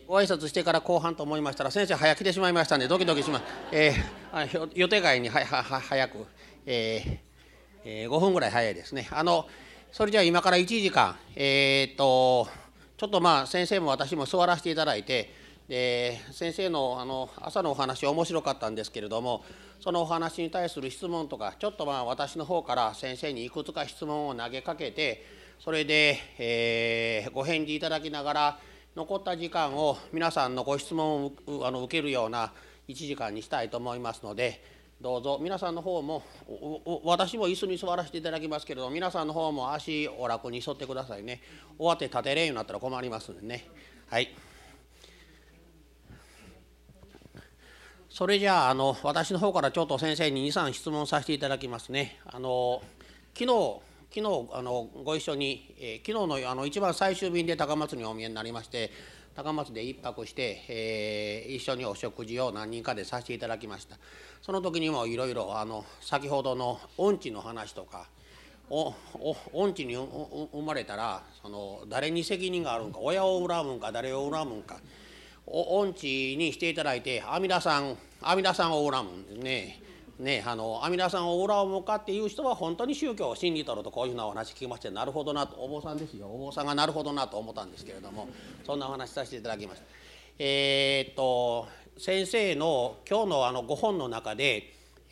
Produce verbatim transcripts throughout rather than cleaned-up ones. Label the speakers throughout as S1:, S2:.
S1: ご挨拶してから後半と思いましたら、先生早来てしまいましたんでドキドキします。えー、予定外にははは早く、えーえー、ごふんぐらい早いですね。あのそれじゃあ今からいちじかん、えー、っとちょっとまあ先生も私も座らせていただいて、で先生のあの朝のお話面白かったんですけれども、そのお話に対する質問とか、ちょっとまあ私の方から先生にいくつか質問を投げかけて、それで、えー、ご返事いただきながら、残った時間を皆さんのご質問をあの受けるようないちじかんにしたいと思いますので、どうぞ皆さんの方も、私も椅子に座らせていただきますけれども、皆さんの方も足お楽に沿ってくださいね。終わって立てれんようになったら困りますんでね。はい。それじゃあ、あの私の方からちょっと先生ににさん質問させていただきますね。あの昨日昨日あのご一緒に、えー、昨日のあの一番最終便で高松にお見えになりまして、高松で一泊して、えー、一緒にお食事を何人かでさせていただきました。その時にもいろいろあの先ほどの音痴の話とか、おお音痴に生まれたらその誰に責任があるんか、親を恨むんか誰を恨むんか、音痴にしていただいて、阿弥陀さん阿弥陀さんを恨むんですね。ね、あの阿弥陀さんを恨むかっていう人は本当に宗教を信じとると、こういうふうなお話聞きまして、なるほどなと、お坊さんですよ、お坊さんがなるほどなと思ったんですけれども、そんなお話させていただきました。えー、っと先生の今日のあのご本の中で、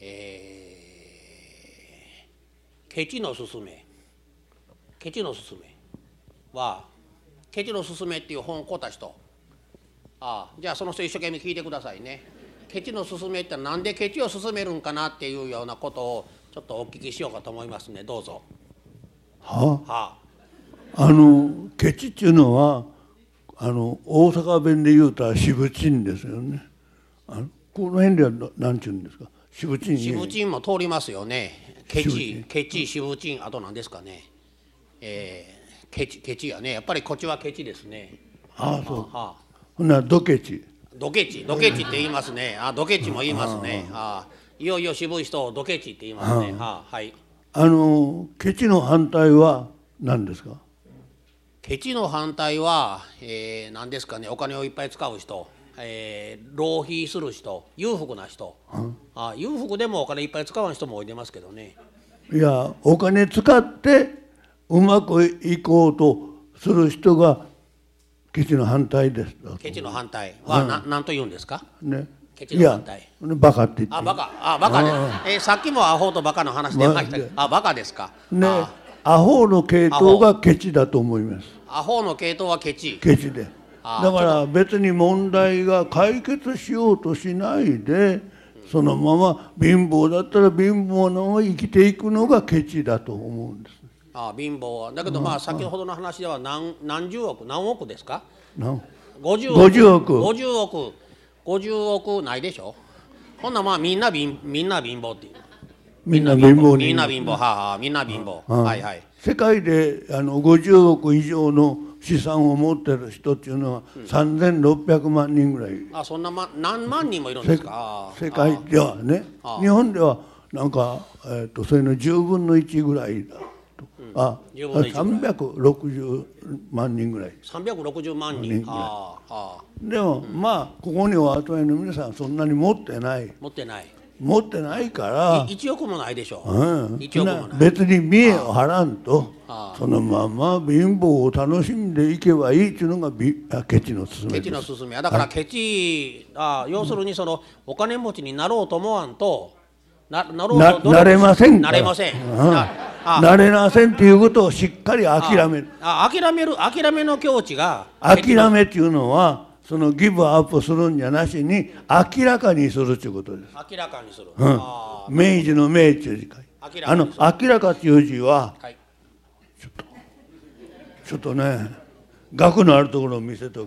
S1: えー、ケチのすすめケチのすすめは、ケチのすすめっていう本を買った人、ああ、じゃあその人一生懸命聞いてくださいね。ケチの勧めってなんでケチを勧めるんかなっていうようなことをちょっとお聞きしようかと思いますね。どうぞ。
S2: はあ、はあ、あのケチっていうのはあの大阪弁で言うたらしぶちんですよね。あのこの辺では何て言うんですか。しぶちん。
S1: しぶちんも通りますよね。ケチケチしぶちん、あと何ですかね。えー、ケチケチやね。やっぱりこっちはケチですね。
S2: ああそう。はあ、ほんならドケチ。
S1: ドケチ、ドケチって言いますね。あ、ドケチも言いますね。あ、いよいよ渋い人をドケチって言いますね。はあ、はい。
S2: あのケチの反対は何ですか。
S1: ケチの反対は、えー、何ですかね。お金をいっぱい使う人、えー、浪費する人、裕福な人。あ、裕福でもお金いっぱい使う人もおいでますけどね。
S2: いや、お金使ってうまくいこうとする人がケチの反対です。
S1: ケチの反対は何、うん、何と言うんですか。
S2: ね。
S1: ケチの反対。
S2: いや、バカって言って。
S1: あ、バカ。あ、バカです。えー、さっきもアホとバカの話出ましたけど、あ、バカですか。
S2: ね。アホの系統がケチだと思います。
S1: アホの系統はケチ。
S2: ケチで。だから別に問題が解決しようとしないで、そのまま貧乏だったら貧乏のまま生きていくのがケチだと思うんです。
S1: ああ、貧乏はだけど、まあ先ほどの話では 何, 何十億何億ですか。
S2: 何
S1: ごじゅうおくごじゅうおくごじゅうおくないでしょ。ほんなまあみんな貧みんな貧乏っていう。
S2: みんな貧乏
S1: みんな貧乏、はあはあ、みんな貧乏、はあ、はいはい。
S2: 世界であのごじゅうおく以上の資産を持ってる人っていうのはさんぜんろっぴゃくまんにんぐらい。
S1: あ、そんな、ま、何万人もいるんですか。
S2: 世界ではね。日本ではなんか、えー、とそれのじゅうぶんのいちぐらいだ。あ、さんびゃくろくじゅうまんにんぐらい。
S1: さんびゃくろくじゅうまんにん。あ
S2: あ。でも、うん、まあここにお集まりの皆さんそんなに持ってない。
S1: 持ってない。
S2: 持ってないから
S1: いちおくもないでしょ。
S2: うん、いちおくもない。別に見栄を張らんとそのまま貧乏を楽しんでいけばいいっていうのがケチの勧めです。
S1: ケチの勧めだからケチ、はい、あ、要するにそのお金持ちになろうと思わんと な, な, ろうと
S2: なれませんから。
S1: なれません。
S2: うん、な, なれませんっていうことをしっかり諦める。
S1: ああ、諦める諦めの境地が
S2: 諦めっていうのはそのギブアップするんじゃなしに明らかにするということです。
S1: 明らかにする。
S2: うん、明治の明っていう字かい。あの明らかっていう字は、はい、ちょっとちょっとね額のあるところを見せておく。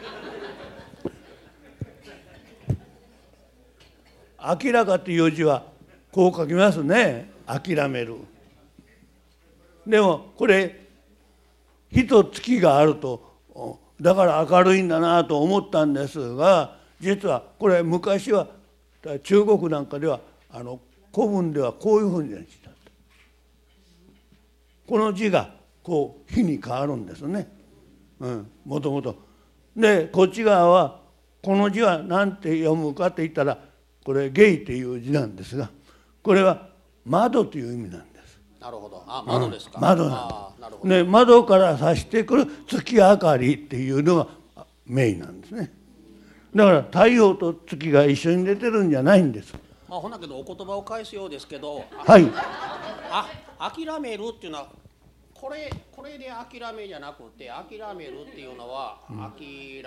S2: 明らかっていう字はこう書きますね。諦める。でもこれ火と月があるとだから明るいんだなと思ったんですが、実はこれ昔は中国なんかではあの古文ではこういうふうにした。この字がこう火に変わるんですね。うん、もともとでこっち側はこの字は何て読むかって言ったらこれゲイっていう字なんですが、これは窓という意味なんです。
S1: なるほど。あ、窓ですか。
S2: 窓なんです。で窓から差してくる月明かりっていうのがメインなんですね。だから太陽と月が一緒に出てるんじゃないんです。
S1: まあ、ほんだけどお言葉を返すようですけど、
S2: はい、
S1: あ、諦めるっていうのはこれこれで諦めじゃなくて、諦めるっていうのは諦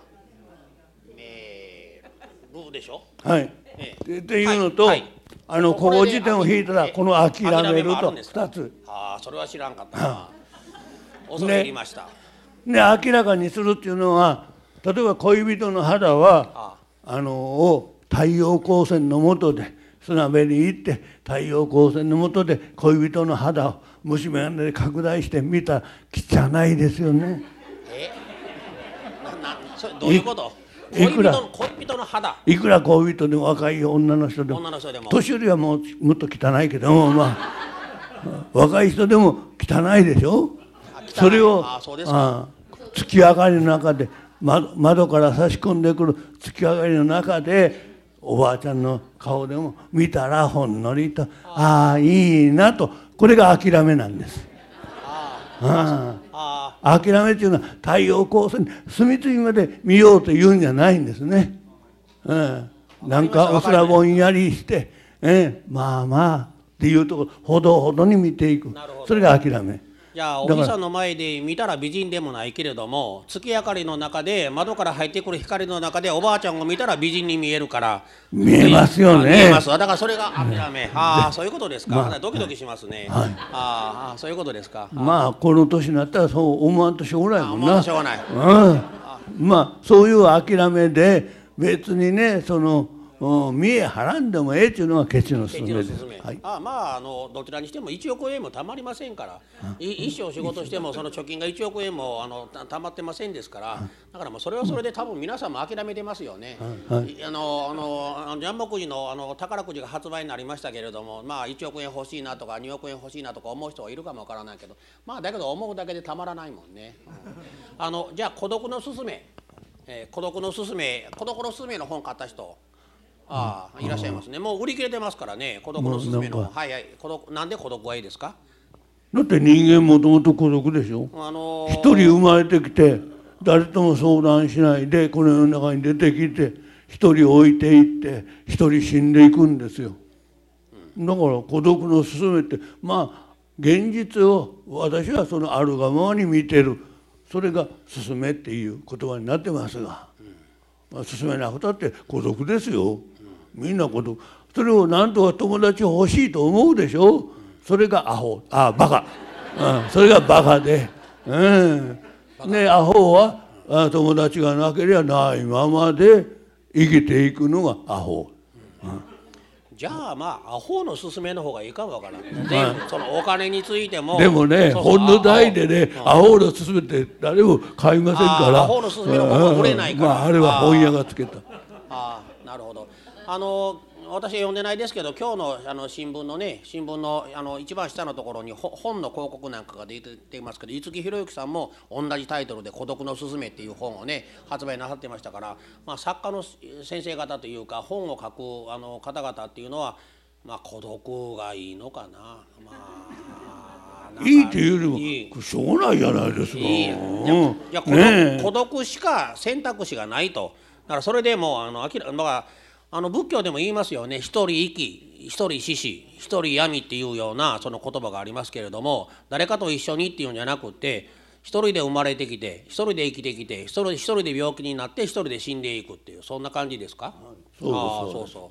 S1: めるでしょ。
S2: はい。ええ、っていうのと、はいはい、あのここ辞典を引いたらこの諦めるとふたつ。
S1: ああ、それは知らんかったな。恐れ入りました。
S2: ね、明らかにするっていうのは、例えば恋人の肌はああのを太陽光線の下で砂辺に行って太陽光線の下で恋人の肌を虫眼鏡で拡大して見たら汚いですよね。え
S1: ななそれどういうこと？いくら恋人の肌、
S2: いくら恋人でも若い女の人でも、女の人でも年寄りはもうもっと汚いけども、まあ若い人でも汚いでしょ。それをあそうですか。月明かりの中で窓から差し込んでくる月明かりの中でおばあちゃんの顔でも見たらほんのりとああいいなと、これが諦めなんです。ああ諦めっていうのは太陽光線隅々まで見ようというんじゃないんですね。うん、なんかおそらぼんやりして、えまあまあっていうところほどほどに見ていく、それが諦め。
S1: じゃあお日さんの前で見たら美人でもないけれども、月明かりの中で窓から入ってくる光の中でおばあちゃんを見たら美人に見えるから
S2: 見えますよね。見
S1: えます。だからそれが諦め。ああそういうことですか。まあ、ドキドキしますね。はい、ああそういうことですか。
S2: まあこの年になったらそう思わんとしょうがないもんな。思わんと
S1: しょうがない。
S2: うん、まあそういう諦めで別にねその見えはらんでもええっていうのがケチの勧めです。
S1: はい、ああまああのどちらにしてもいちおくえんもたまりませんから、一生仕事してもその貯金がいちおくえんもあのたまってませんですから、だからもうそれはそれで多分皆さんも諦めてますよね。はい、あのあのジャンボくじのあの宝くじが発売になりましたけれども、まあいちおくえん欲しいなとかにおくえん欲しいなとか思う人はいるかもわからないけど、まあだけど思うだけでたまらないもんね。うん、あのじゃあ孤独のすすめ、えー、孤独のすすめ孤独のすすめの本買った人。ああいらっしゃいますね。もう売り切れてますからね。孤独のすすめのはいはい孤独なんで孤独がいいですか。
S2: だって人間もともと孤独でしょ。あのー、一人生まれてきて誰とも相談しないでこの世の中に出てきて一人置いていって一人死んでいくんですよ。だから孤独のすすめってまあ現実を私はそのあるがままに見てる、それがすすめっていう言葉になってますが、まあ、進めなくたって孤独ですよ。みんな孤独。それをなんとか友達欲しいと思うでしょ。それがアホ、あバカ、うん、それがバカで、うん、ねアホはあ友達がなければないままで生きていくのがアホ。うん、
S1: じゃあまあアホの勧めの方がいいかもわからない。で、はい、そのお金についても
S2: でもね本の代でねアホの勧めって誰も買いませんから。
S1: アホの勧めの方が売れないから。
S2: まああれは本屋がつけた。
S1: ああなるほど。あの私読んでないですけど今日のあの新聞のね新聞のあの一番下のところに本の広告なんかが出ていますけど、五木ひろゆきさんも同じタイトルで「孤独のすすめ」っていう本をね発売なさってましたから、まあ、作家の先生方というか本を書くあの方々っていうのは、まあ、孤独がいいのかな。ま
S2: あいいっていうよりもしょうがないじゃないですか。いいい
S1: や孤独、孤独しか選択肢がないと。だからそれでもうあの明らかにあの仏教でも言いますよね。一人生き、一人死死、一人闇っていうようなその言葉がありますけれども、誰かと一緒にっていうんじゃなくて、一人で生まれてきて、一人で生きてきて、一人一人で病気になって、一人で死んでいくっていうそんな感じですか。
S2: そう
S1: あそうそう、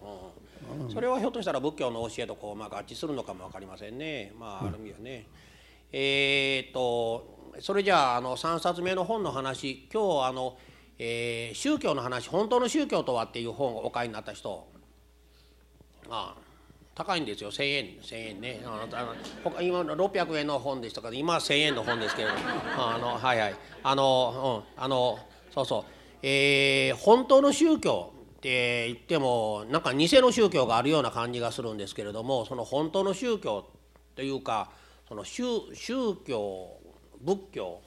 S1: うん、それはひょっとしたら仏教の教えとこう、まあ、合致するのかも分かりませんね。まあある意味はね。うん、えー、っとそれじゃああのさんさつめの本の話、今日あのえー、宗教の話、本当の宗教とはっていう本をお買いになった人、ああ高いんですよ。せんえんせんえんね。あの今ろっぴゃくえんの本でしたから今はせんえんの本ですけれどもあのはいはいあの、うん、あのそうそう、えー、本当の宗教って言ってもなんか偽の宗教があるような感じがするんですけれども、その本当の宗教というかその宗宗教仏教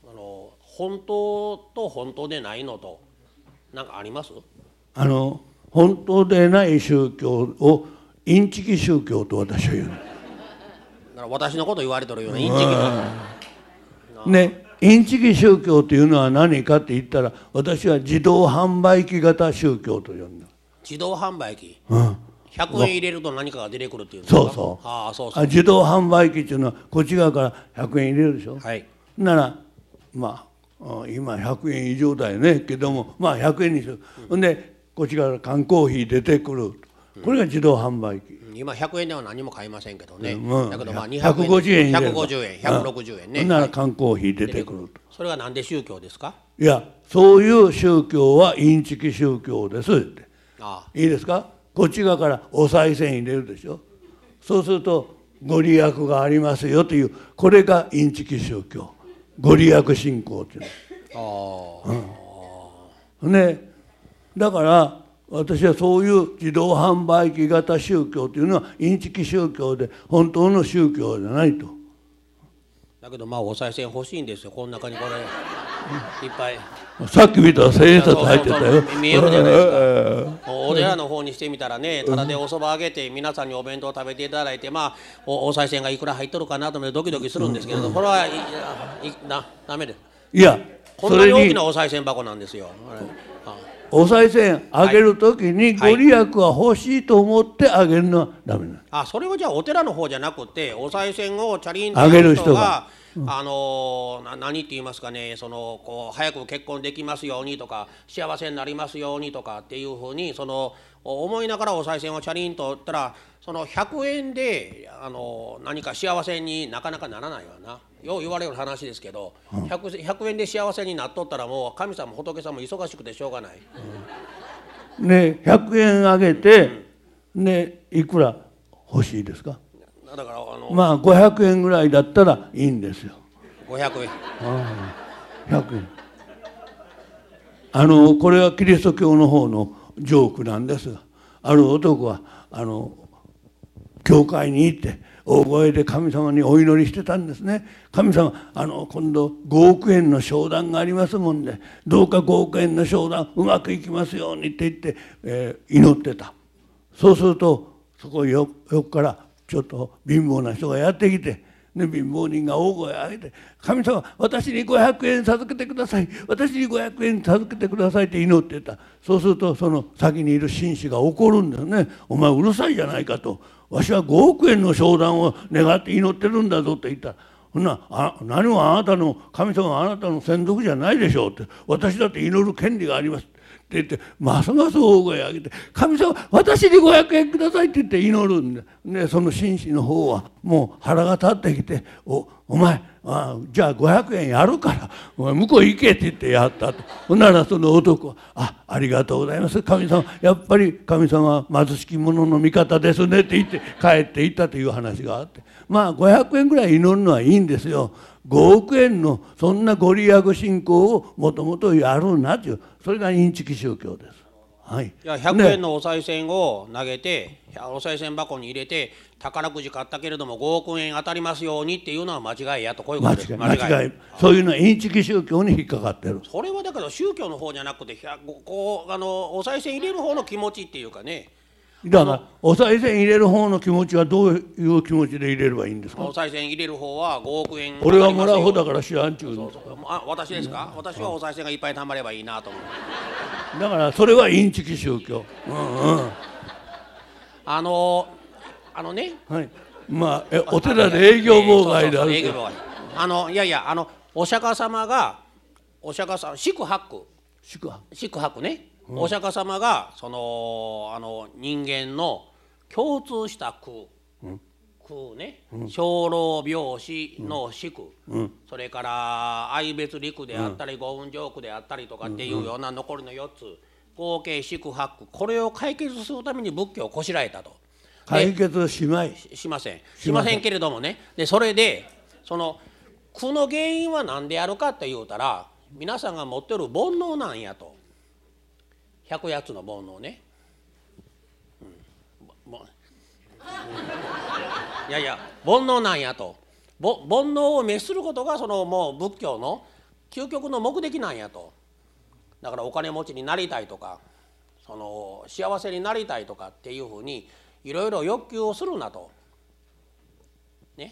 S1: あの本当と本当でないのと何かあります？
S2: あの本当でない宗教をインチキ宗教と私は言う。
S1: だから私のこと言われてるようなインチキ
S2: の。ね、インチキ宗教というのは何かって言ったら、私は自動販売機型宗教と呼んだ。
S1: 自動販売機、
S2: うん、
S1: ひゃくえん入れると何かが出てくるっていうんですか？
S2: そうそう。
S1: ああ、そうそう。
S2: 自動販売機っていうのはこっち側からひゃくえん入れるでしょ。
S1: はい。
S2: ならまあ今ひゃくえん以上だよねけども、まあひゃくえんにする。ほんでこっちから缶コーヒー出てくる。これが自動販売機。
S1: 今ひゃくえんでは何も買いませんけどね。
S2: うん、
S1: だけどまあ
S2: ひゃくごじゅうえん
S1: ひゃくごじゅうえん、ひゃくろくじゅうえんね。
S2: ほんなら缶コーヒー出てくると。
S1: それはなんで宗教ですか？
S2: いや、そういう宗教はインチキ宗教ですって。
S1: ああ、
S2: いいですか？こっち側からお賽銭入れるでしょ。そうするとご利益がありますよという、これがインチキ宗教、ご利益信仰っていうの。ああ、うん、ね、だから私はそういう自動販売機型宗教というのはインチキ宗教で本当の宗教じゃないと。
S1: だけどまあお賽銭欲しいんですよ。この中にこれいっぱい。
S2: さっき見たら千円札入ってたよ。
S1: 見えるじゃないですか。お寺の方にしてみたらね、ただでお蕎麦あげて皆さんにお弁当を食べていただいて、まあ お, お賽銭がいくら入っとるかなと思ってドキドキするんですけれど、これはいいなダメです。
S2: いや、
S1: こんなに大きなお賽銭箱なんですよ。
S2: お賽銭あげるときにご利益が欲しいと思ってあげるのはダメなの。
S1: あ、それはじゃあお寺の方じゃなくて、お賽銭をチャリンと
S2: あげる人が、
S1: うん、あのな何って言いますかね、そのこう早く結婚できますようにとか幸せになりますようにとかっていうふうにその思いながらお賽銭をチャリンと打ったら、そのひゃくえんであの何か幸せになかなかならないわな。よう言われる話ですけど、うん、ひゃく, ひゃくえんで幸せになっとったらもう神様仏様も忙しくてしょうがない。
S2: うん、ね、ひゃくえんあげて、うん、ね、いくら欲しいですか？
S1: だからあの
S2: まあごひゃくえんぐらいだったらいいんですよ。
S1: ごひゃくえん。
S2: ああ、ひゃくえん。あのこれはキリスト教の方のジョークなんですが、ある男はあの教会に行って大声で神様にお祈りしてたんですね。神様、あの今度ごおくえんの商談がありますもんで、どうかごおくえんの商談うまくいきますようにって言って、えー、祈ってた。そうするとそこよ横からちょっと貧乏な人がやってきて、ね、貧乏人が大声を上げて「神様、私にごひゃくえん授けてください、私にごひゃくえん授けてください」って祈ってた。そうするとその先にいる紳士が怒るんですね。お前うるさいじゃないかと。わしはごおくえんの商談を願って祈ってるんだぞって言ったら、ほんなあ何もあなたの神様はあなたの専属じゃないでしょうって、私だって祈る権利がありますって言って、ますます大声を上げて「神様、私にごひゃくえんください」って言って祈るんで、でその紳士の方はもう腹が立ってきて「おお前あじゃあごひゃくえんやるからお前向こう行け」って言ってやったと。ほんならその男は「あありがとうございます、神様、やっぱり神様は貧しき者の味方ですね」って言って帰っていったという話があって、まあごひゃくえんぐらい祈るのはいいんですよ。ごおくえんのそんなご利益信仰をもともとやるなという、それがインチキ宗教です。はい、
S1: いやひゃくえんのお賽銭を投げて、ね、お賽銭箱に入れて宝くじ買ったけれどもごおくえん当たりますようにっていうのは間違いやと、こういうことです。
S2: 間違い、間違い。そういうのはインチキ宗教に引っかかってる。
S1: それはだけど宗教の方じゃなくてこうあのお賽銭入れる方の気持ちっていうかね。
S2: だからお賽銭入れる方の気持ちはどういう気持ちで入れればいいんですか？
S1: お賽銭入れる方はごおくえん。
S2: 俺はもらう方だから知らんちゅう。
S1: そうそう、あ、私ですか？私はお賽銭がいっぱい貯まればいいなと思う。
S2: だからそれはインチキ宗教。うんうん。
S1: あのあのね。
S2: はい。まあえお寺で営業妨害である。
S1: 営業妨害。あのいやいやあのお釈迦様がお釈迦様四苦八苦。
S2: 四苦。
S1: 四苦八苦ね。お釈迦様がそのあの人間の共通した苦、うん、苦ね、うん、生老病死の四苦、うん、それから愛別離苦であったり、うん、五運上苦であったりとかっていうような残りのよっつ、合計四苦八苦、これを解決するために仏教をこしらえたと。
S2: 解決しまい
S1: しませんしませんけれどもね。でそれでその苦の原因は何であるかって言うたら、皆さんが持ってる煩悩なんやと。百八つの煩悩ね、うんうん、いやいや煩悩なんやと。煩悩を滅することがそのもう仏教の究極の目的なんやと。だからお金持ちになりたいとか、その幸せになりたいとかっていうふうにいろいろ欲求をするなと。ね。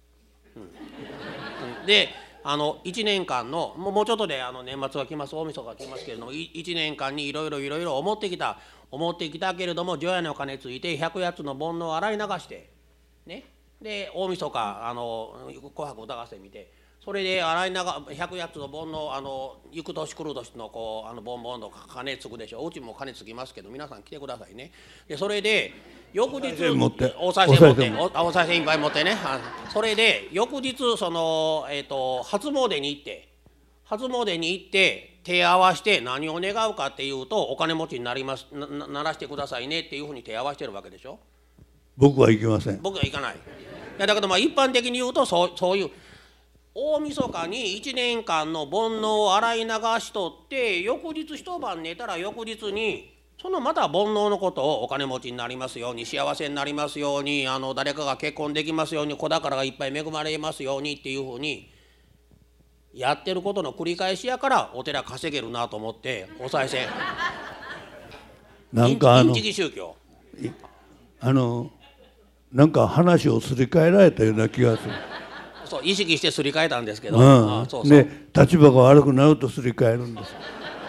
S1: うん、であのいちねんかんのもうちょっとであの年末が来ます、大晦日が来ますけれども、いちねんかんにいろいろいろいろ思ってきた思ってきたけれども、除夜の鐘ついてひゃくやつの煩悩を洗い流してね、で大晦日あの「紅白歌合戦」見て、それで洗い流ひゃくやつの煩悩、あの行く年来る年のこうあのボンボンと鐘つくでしょ。うちも鐘つきますけど、皆さん来てくださいね。でそれで翌日お賽銭持ってお賽銭いっぱい持ってね、それで翌日その、えー、と初詣に行って初詣に行って手合わして何を願うかっていうと、お金持ちになります な, ならしてくださいねっていうふうに手合わしてるわけでしょ。
S2: 僕は行きません。
S1: 僕は行かない。いやだけどまあ一般的に言うとそう、そういう大晦日にいちねんかんの煩悩を洗い流しとって、翌日一晩寝たら翌日にそのまた煩悩のことをお金持ちになりますように、幸せになりますように、あの誰かが結婚できますように、子宝がいっぱい恵まれますようにっていうふうにやってることの繰り返しやから、お寺稼げるなと思ってお賽銭
S2: なんかあの
S1: インチキ宗教
S2: あのなんか話をすり替えられたような気がする。
S1: そう意識してすり替えたんですけど、
S2: うん、
S1: あそうそう
S2: で立場が悪くなるとすり替えるんです。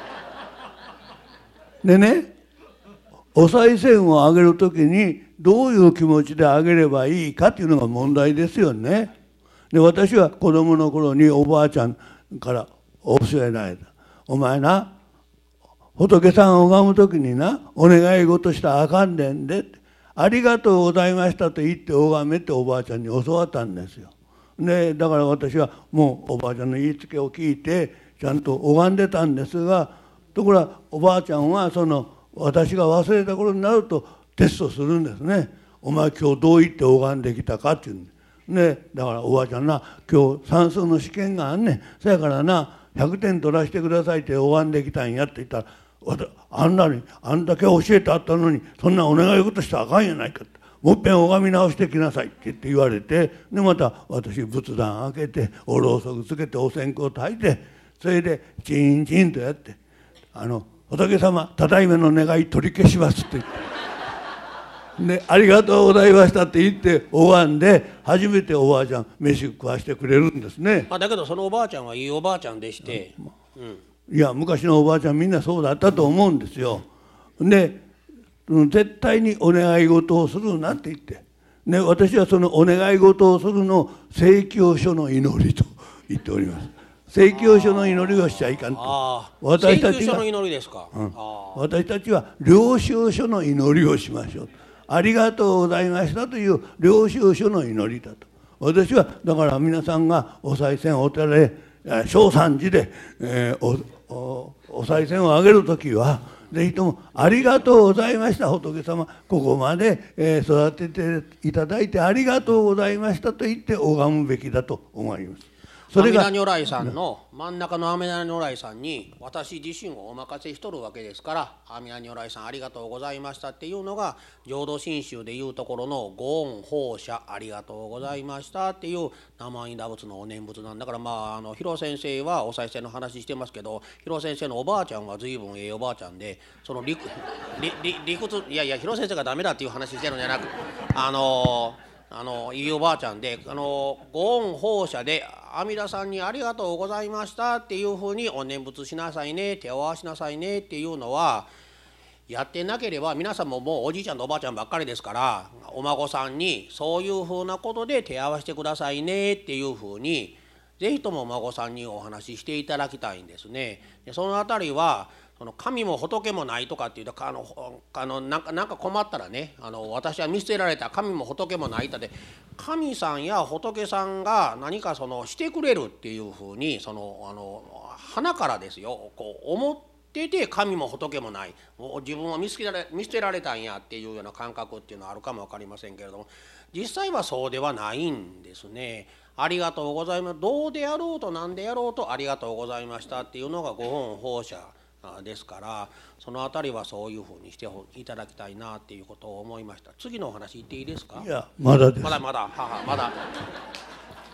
S2: でね、お賽銭をあげるときにどういう気持ちであげればいいかっていうのが問題ですよね。で私は子供の頃におばあちゃんから教えられた。お前な、仏さんを拝むときにな、お願い事したらあかんねんで、ありがとうございましたと言って拝めっておばあちゃんに教わったんですよ。でだから私はもうおばあちゃんの言いつけを聞いてちゃんと拝んでたんですが、ところがおばあちゃんはその私が忘れた頃になるとテストするんですね。お前今日どう言って拝んできたかっていうんで、だからおばあちゃんな、今日算数の試験があんねん、そやからなひゃくてん取らせてくださいって拝んできたんやって言ったら、あんなにあんだけ教えてあったのにそんなお願い事したらあかんやないかって、もっぺん拝み直してきなさいって言って言われて、でまた私仏壇開けておろうそくつけてお線香炊いて、それでチンチンとやって「あの仏様ただいまの願い取り消します」って言ってで「ありがとうございました」って言って拝んで初めておばあちゃん飯食わしてくれるんですね。
S1: あだけどそのおばあちゃんはいいおばあちゃんでして、うん、
S2: いや昔のおばあちゃんみんなそうだったと思うんですよ。で絶対にお願い事をするなって言って、ね、私はそのお願い事をするのを聖教書の祈りと言っております。聖教書の祈りをしちゃいかんと。
S1: 私たちが、聖教書の祈りですか、うん、
S2: 私たちは領収書の祈りをしましょう。ありがとうございましたという領収書の祈りだと。私はだから皆さんがお賽銭お寺で正三寺で、えー、お, お, お賽銭をあげるときはぜひとも「ありがとうございました仏様、ここまで、えー、育てていただいてありがとうございました」と言って拝むべきだと思います。
S1: それが阿弥陀如来さんの真ん中の阿弥陀如来さんに私自身をお任せしとるわけですから、阿弥陀如来さんありがとうございましたっていうのが浄土真宗でいうところのご恩報謝ありがとうございましたっていう生稲仏のお念仏なんだから、まああの広先生はお賽銭の話してますけど、広先生のおばあちゃんは随分ええおばあちゃんで、その理理理屈いやいや広先生がダメだっていう話してるんじゃなく、あのあのいいおばあちゃんで、あのご恩報謝で阿弥陀さんにありがとうございましたっていうふうにお念仏しなさいね、手を合わしなさいねっていうのはやってなければ、皆さんももうおじいちゃんとおばあちゃんばっかりですから、お孫さんにそういうふうなことで手を合わせてくださいねっていうふうにぜひともお孫さんにお話ししていただきたいんですね。でそのあたりはその神も仏もないとかっていうと、あのあのなんかなんか困ったらね、あの私は見捨てられた神も仏もないとで、神さんや仏さんが何かそのしてくれるっていうふうにそのあの鼻からですよこう思ってて、神も仏もない、もう自分を見捨てられ見捨てられたんやっていうような感覚っていうのはあるかも分かりませんけれども、実際はそうではないんですね。ありがとうございます、どうであろうと何であろうとありがとうございましたっていうのがご恩報謝ですから、そのあたりはそういうふうにしていただきたいなっていうことを思いました。次のお話言っていいですか。
S2: いやまだです。
S1: まだまだ母まだ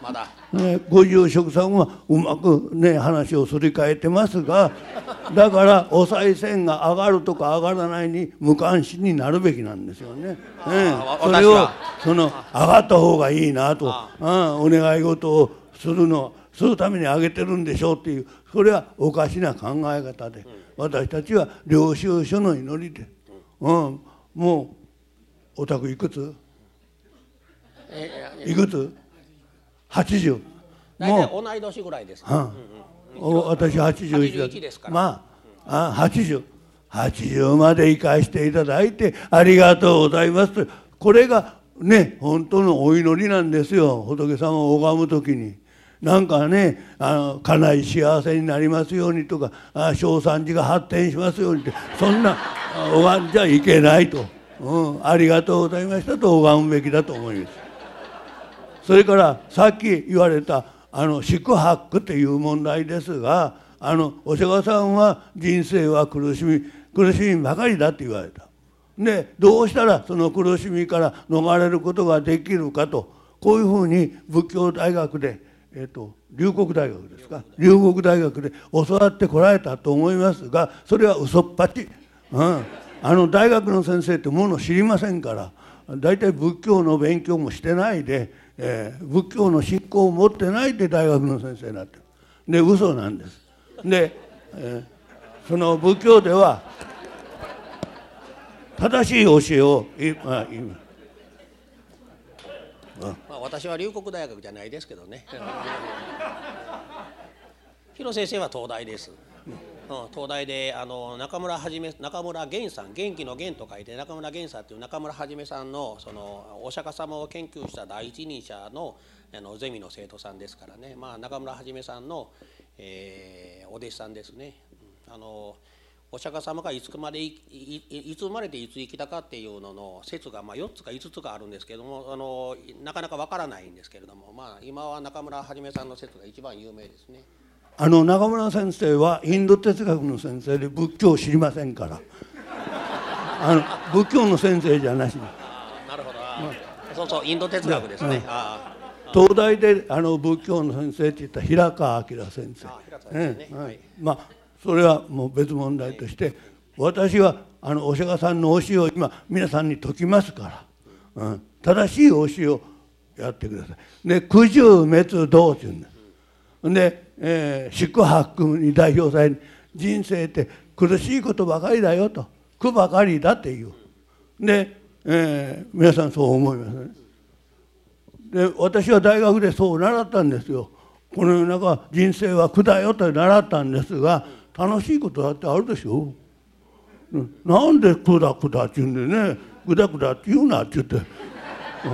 S1: まだ、
S2: ね、ご住職さんはうまくね話をすり替えてますが、だからお賽銭が上がるとか上がらないに無関心になるべきなんですよね。ねそれをその上がった方がいいなと、ああお願い事をするのするために上げてるんでしょうっていう、それはおかしな考え方で、私たちは領収書の祈りで、うん、もうお宅いくついくつはちじゅう。
S1: 大体同い年ぐらいです。
S2: 私はちじゅういちですから。まあ、あはちじゅう。はちじゅうまで生かしていただいてありがとうございますと。これがね、本当のお祈りなんですよ。仏様を拝むときに。なんかね、あの家内幸せになりますようにとか、あ小三寺が発展しますようにって、そんな拝んじゃいけないと。うん、ありがとうございましたと拝むべきだと思います。それからさっき言われたあの宿泊という問題ですが、あのお釈迦さんは人生は苦しみ苦しみばかりだと言われた。でどうしたらその苦しみから逃れることができるかと、こういうふうに仏教大学で、えーと、龍谷大学ですか、龍谷大学で教わってこられたと思いますが、それは嘘っぱち、うん、あの大学の先生ってものを知りませんから、大体仏教の勉強もしてないで、えー、仏教の信仰を持ってないで大学の先生になってる。で嘘なんです。で、えー、その仏教では正しい教えを言います。
S1: まあ、私は龍谷大学じゃないですけどね。広先生は東大です。うん、東大であの中村はじめ中村源さん、元気の元と書いて中村源さんという中村はじめさんのそのお釈迦様を研究した第一人者のあのゼミの生徒さんですからね。まあ中村はじめさんの、えー、お弟子さんですね。あのお釈迦様がいつまで い, い, いつ生まれていつ生きたかっていうのの説がまあよっつかいつつかあるんですけども、あのなかなかわからないんですけれども、まあ今は中村はじめさんの説が一番有名ですね。
S2: あの中村先生はインド哲学の先生で仏教を知りませんからあの仏教の先生じゃなしに。
S1: あなるほど、まあ、そうそうインド哲学ですね。あ
S2: 東大であの仏教の先生って言ったら平川明先生。あ平川先生ね、はい、まあそれはもう別問題として、私はあのお釈迦さんの教えを今皆さんに説きますから、うん、正しい教えをやってください。で苦渋滅道っていうんです。で、えー、宿泊に代表される人生って苦しいことばかりだよと、苦ばかりだっていう。で、えー、皆さんそう思いますね。で私は大学でそう習ったんですよ。この世の中人生は苦だよと習ったんですが、楽しいことだってあるでしょ。なんで苦だ苦だって言うんでね、苦だ苦だって言うなって言って、うん、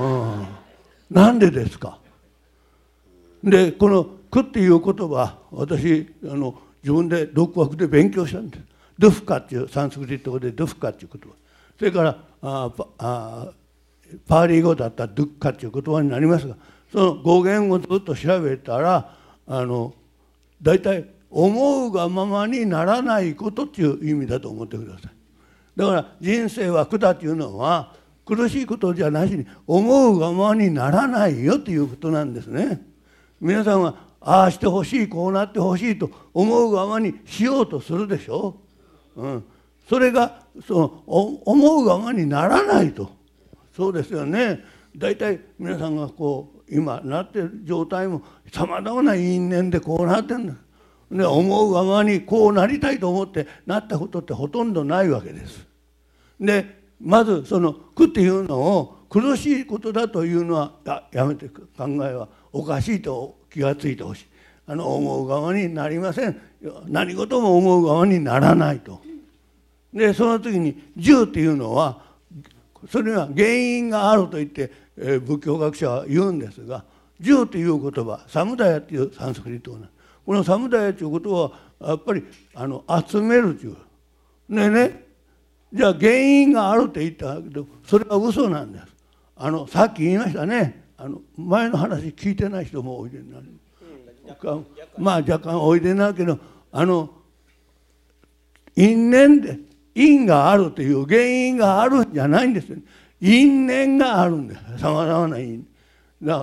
S2: なんでですか。でこの苦っていう言葉、私あの自分で独学で勉強したんです。ドゥフカっていうサンスクリット語でドゥフカっていう言葉、それからああパーリー語だったらドゥッカっていう言葉になりますが、その語源をずっと調べたら、あの大体思うがままにならないことっていう意味だと思ってください。だから人生は苦だっていうのは苦しいことじゃなしに思うがままにならないよということなんですね。皆さんはああしてほしい、こうなってほしいと思うがままにしようとするでしょ。うん、それがその思うがままにならないと。そうですよね。大体皆さんがこう今なってる状態もさまざまな因縁でこうなってるんだ。で思うがままにこうなりたいと思ってなったことってほとんどないわけです。でまずその苦っていうのを苦しいことだというのは や, やめて考えはおかしいと気がついてほしい。あの思うがまになりません。何事も思うがまにならないと。でその時に十っていうのはそれには原因があると言って、えー、仏教学者は言うんですが、十という言葉、サムダヤというサンスクリット語なんです。このサムダヤということはやっぱりあの集めるという。でね、じゃあ原因があるって言ったけど、それは嘘なんです。あのさっき言いましたね。あの前の話聞いてない人もおいでになる。うん、まあ若干おいでになるけど、あの因縁で因があるという原因があるんじゃないんですよ。因縁があるんです。さまざまな因。だから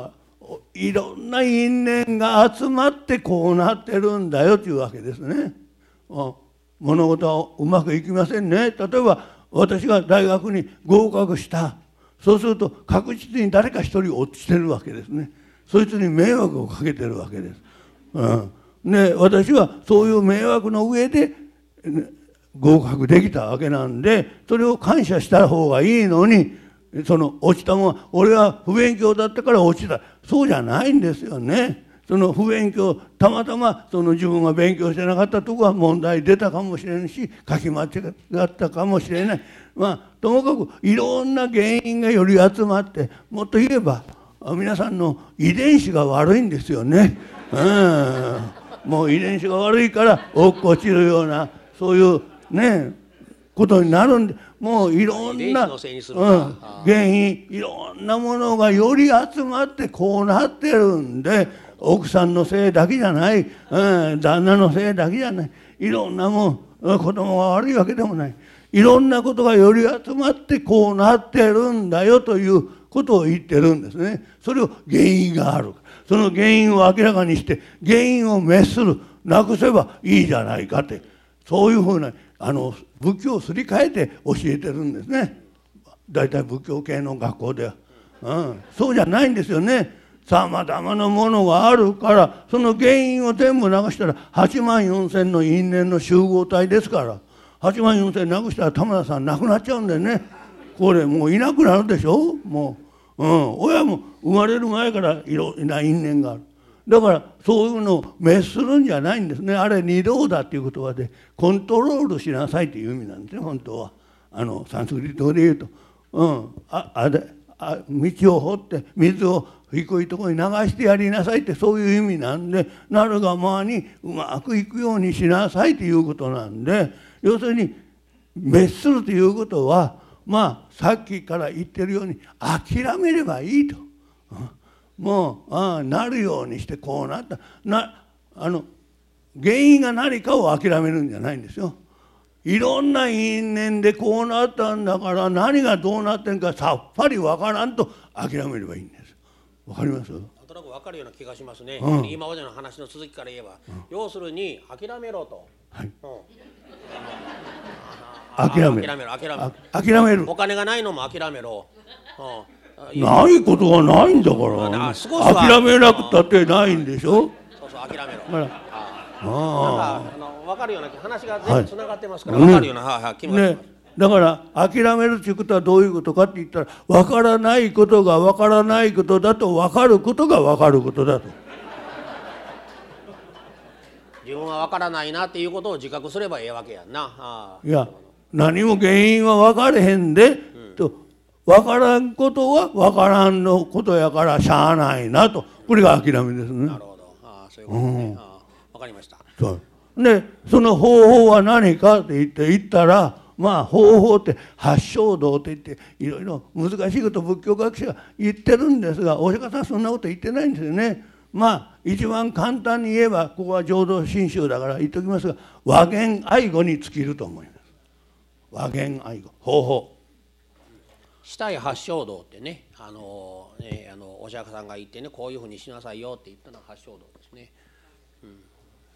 S2: いろんな因縁が集まってこうなってるんだよというわけですね。物事はうまくいきませんね。例えば私が大学に合格した。そうすると確実に誰か一人落ちてるわけですね。そいつに迷惑をかけてるわけです。うん、で私はそういう迷惑の上で合格できたわけなんで、それを感謝した方がいいのに、その落ちたもんは俺は不勉強だったから落ちた、そうじゃないんですよね。その不勉強、たまたまその自分が勉強してなかったとこは問題出たかもしれんし、書き間違ったかもしれない。まあともかくいろんな原因がより集まって、もっと言えば皆さんの遺伝子が悪いんですよね。うん、もう遺伝子が悪いから落っこちるようなそういうねことになるんで、もういろんな、うん、原因いろんなものがより集まってこうなってるんで、奥さんのせいだけじゃない、うん、旦那のせいだけじゃない、いろんなもん、子供が悪いわけでもない、いろんなことがより集まってこうなってるんだよということを言ってるんですね。それを原因がある、その原因を明らかにして原因を滅する、なくせばいいじゃないかって、そういうふうなあの仏教をすり替えて教えてるんですね。大体仏教系の学校では、うん、そうじゃないんですよね。さまざまなものがあるから、その原因を全部なくしたらはちまんよんせんの因縁の集合体ですから、はちまんよんせんなくしたら玉田さんなくなっちゃうんでね、これもういなくなるでしょ。もう、うん、親も生まれる前からいろんな因縁がある。だからそういうのを滅するんじゃないんですね。あれ二道だっていう言葉でコントロールしなさいという意味なんですね、本当は。あのサンスクリット語で言うと、うん、ああれあ道を掘って水を低いところに流してやりなさいって、そういう意味なんで、なるがままにうまくいくようにしなさいということなんで、要するに滅するということは、まあさっきから言ってるように諦めればいいと。もうああなるようにしてこうなったな、あの原因が何かを諦めるんじゃないんですよ。いろんな因縁でこうなったんだから、何がどうなってんかさっぱりわからんと諦めればいいんです。わかります？
S1: なんとなくわかるような気がしますね、
S2: うん、
S1: 今までの話の続きから言えば、うん、要するに諦めろと、はい、うん、
S2: 諦める
S1: 諦めろ諦めろ
S2: 諦める、
S1: お金がないのも諦めろ、
S2: うん、ないことがないんだから、諦めなくたってないんでしょ。
S1: そうそう諦めろ、
S2: あら、
S1: ああなんかあの分かるような話が全部つながってますから、はい、分かるような、はいはい、気もします、ね。
S2: だから諦めるということはどういうことかって言ったら、分からないことが分からないことだと分かることが分かることだと。
S1: 自分は分からないなっていうことを自覚すればええわけやんな。あ
S2: いや何も原因は分かれへんで、うん、と分からんことは分からんのことやからしゃあないなと、これが諦めですね。
S1: なるほど、あそういうことね、うん、あ分かりました。
S2: そうで、その方法は何かって言って言ったら、まあ方法って八正道って言っていろいろ難しいこと仏教学者が言ってるんですが、お釈迦さんはそんなこと言ってないんですよね。まあ一番簡単に言えば、ここは浄土真宗だから言っておきますが、和言愛語に尽きると思います。和言愛語、方法。
S1: 四体八正道ってね、あのねあのお釈迦さんが言ってね、こういうふうにしなさいよって言ったのは八正道ですね。うん、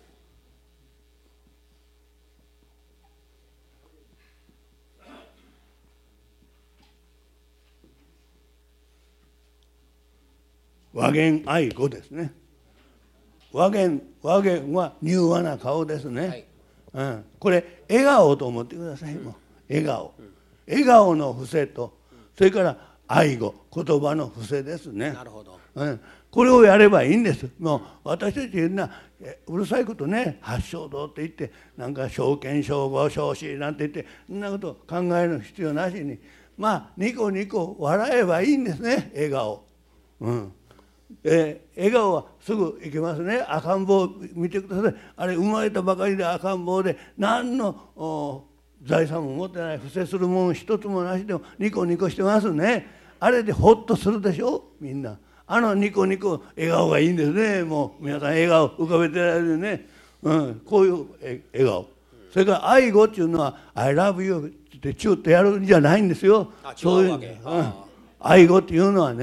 S2: 和言愛語ですね。和言、和言は柔和な顔ですね、はい、うん、これ笑顔と思ってください。もう笑顔、うん、笑顔の伏せと、それから愛語、言葉の伏せですね。
S1: なるほど、
S2: うん、これをやればいいんです。もう私たちみんなうるさいことね、八正道って言ってなんか正見正語正子なんて言ってそんなこと考える必要なしに、まあニコニコ笑えばいいんですね、笑顔。うん、えー、笑顔はすぐいけますね。赤ん坊見てください。あれ生まれたばかりで赤ん坊で何の財産も持ってない、伏せするもん一つもなしでもニコニコしてますね。あれでホッとするでしょ、みんな。あのニコニコ笑顔がいいんですね。もう皆さん笑顔浮かべてられるね、うん、こういう笑顔。それから愛語っていうのは「I love you」ってチュッとやるんじゃないんですよ。そういう、うん、愛語っていうのはね、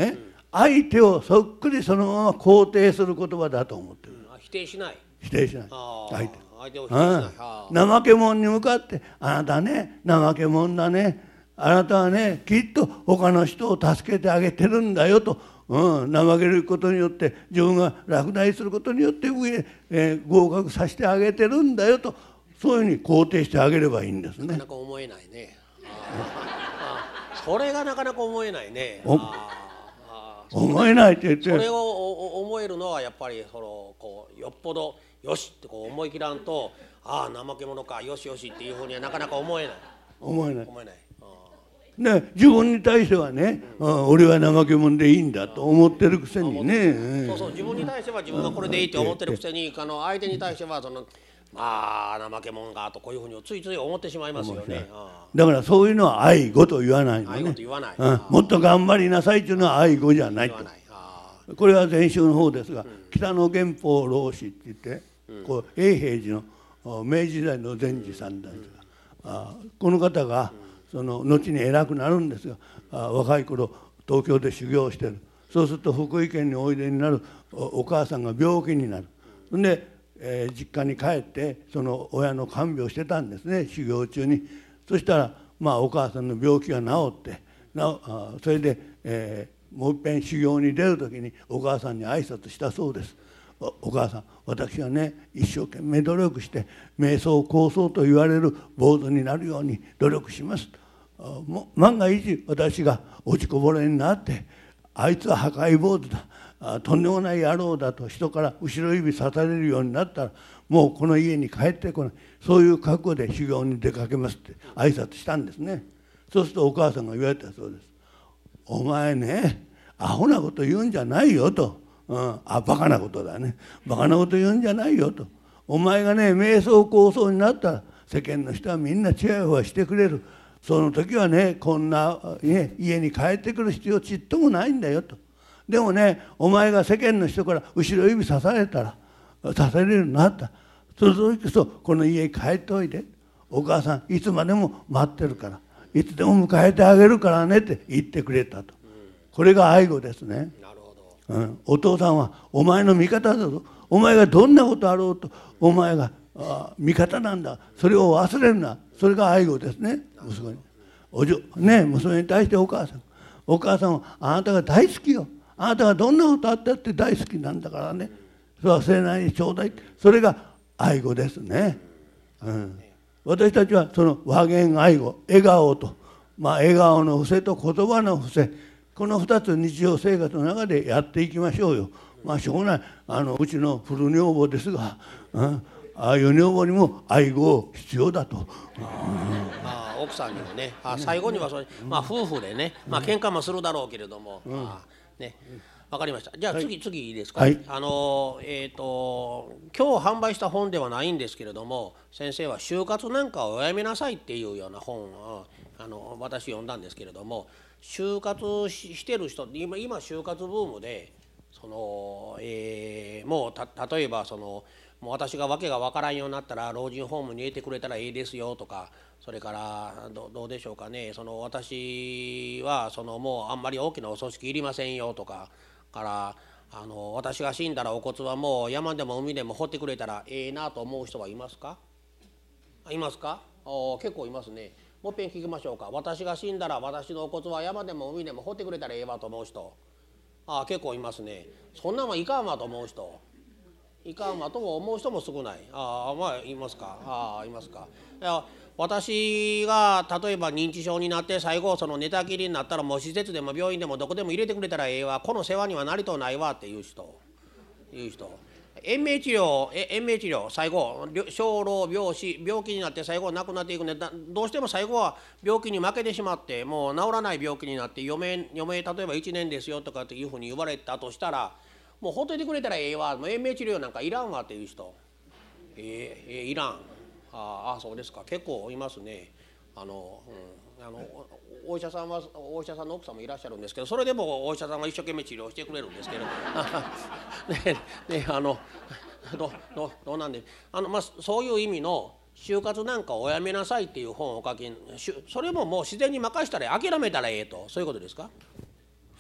S2: 相手をそっくりそのまま肯定する言葉だと思ってる、
S1: うん、否定しない。
S2: 否定しない。
S1: 相手相手を否定しない。
S2: 怠け者に向かって「あなたね怠け者だね、あなたはねきっと他の人を助けてあげてるんだよ」と、うん、怠けることによって自分が落第することによって上、えー、合格させてあげてるんだよと、そういうふうに肯定してあげればいいんですね。
S1: なかなか思えないね。あそれがなかなか思えないね。
S2: 思えないって言って、
S1: それを思えるのはやっぱりそのこうよっぽどよしってこう思い切らんと、ああ怠け者かよしよしっていうふうにはなかなか思えない。
S2: 思えない。
S1: 思えない。
S2: ね、自分に対してはね、うん、俺は怠け者でいいんだと思ってるくせにね、
S1: そうそう、自分に対しては自分がこれでいいって思ってるくせに、あの相手に対してはそのまあ怠け者がとこういうふうについつい思ってしまいますよね。
S2: だからそういうのは愛語と言わないのね。
S1: 愛語と言わない、
S2: うん、もっと頑張りなさいというのは愛語じゃないと。これは前週の方ですが、うん、北野源法老子って言って、うん、こう永平寺の明治時代の禅師さんなんですが、うん、あこの方が、うんその後に偉くなるんですが、あ若い頃東京で修行してる。そうすると福井県においでになる お, お母さんが病気になる。で、えー、実家に帰ってその親の看病してたんですね、修行中に。そしたら、まあ、お母さんの病気が治ってなあそれで、えー、もう一遍修行に出る時にお母さんに挨拶したそうです。お, お母さん、私はね一生懸命努力して瞑想構想と言われる坊主になるように努力します。も万が一私が落ちこぼれになってあいつは破壊坊主だ、とんでもない野郎だと人から後ろ指さされるようになったらもうこの家に帰ってこない、そういう覚悟で修行に出かけますって挨拶したんですね。そうするとお母さんが言われたそうです。お前ねアホなこと言うんじゃないよと、うん、あバカなことだね、バカなこと言うんじゃないよと、お前がね瞑想構想になったら世間の人はみんなチヤホヤしてくれる、その時はねこんな、ね、家に帰ってくる必要ちっともないんだよと。でもねお前が世間の人から後ろ指さされたらさされるようになった、そうするとこの家に帰っておいで、お母さんいつまでも待ってるからいつでも迎えてあげるからねって言ってくれたと。これが愛語ですね。
S1: なるほど、
S2: うん、お父さんはお前の味方だぞ、お前がどんなことあろうとお前があ味方なんだ、それを忘れるな、それが愛語ですね。息子におじょ、ね、娘に対してお母さんお母さんはあなたが大好きよ、あなたがどんなことあったって大好きなんだからね、忘れないでちょうだい、それが愛語ですね。うん、私たちはその和言愛語、笑顔と、まあ、笑顔の伏せと言葉の伏せ、このふたつ日常生活の中でやっていきましょうよ。まあしょうがない、あのうちの古女房ですが、うん、ああいう女房にも愛語必要だと。
S1: ああ奥さんにもね、あ最後にはそれ、まあ、夫婦でね、まあ喧嘩もするだろうけれども、うんまあね、分かりました。じゃあ次、はい、次いいですか。はい、あのえっ、ー、と今日販売した本ではないんですけれども、先生は就活なんかをおやめなさいっていうような本をあの私読んだんですけれども、就活してる人今今就活ブームでその、えー、もうた例えばそのもう私が訳が分からんようになったら老人ホームに入れてくれたらいいですよとか、それからどどうでしょうかね、その私はそのもうあんまり大きなお葬式いりませんよとかからあの私が死んだらお骨はもう山でも海でも掘ってくれたらええなと思う人はいますか？いますか？お結構いますね。もう一遍聞きましょうか。私が死んだら私のお骨は山でも海でも掘ってくれたらええわと思う人、あ結構いますね。そんなんはいかんわと思う人、いかんわとも思う人も少ない。ああまあいますか。ああいますか。いや私が例えば認知症になって最後その寝たきりになったらもう施設でも病院でもどこでも入れてくれたらええわ、この世話にはなりとうないわっていう人、いう人。延命治療、延命治療、最後、生老病死、病気になって最後亡くなっていくね、どうしても最後は病気に負けてしまって、もう治らない病気になって、余命、余命例えばいちねんですよとかっていうふうに言われたとしたら、もうほっといてくれたらええわ、もう延命治療なんかいらんわっていう人、えー、えー、いらん。ああ、そうですか、結構いますね。あの、うん、あのお医者さんはお医者さんの奥さんもいらっしゃるんですけど、それでもお医者さんが一生懸命治療してくれるんですけどねねあのどどどうなんであの、まあ、そういう意味の就活なんかおやめなさいっていう本をお書きに、それももう自然に任したら諦めたらええと、そういうことですか？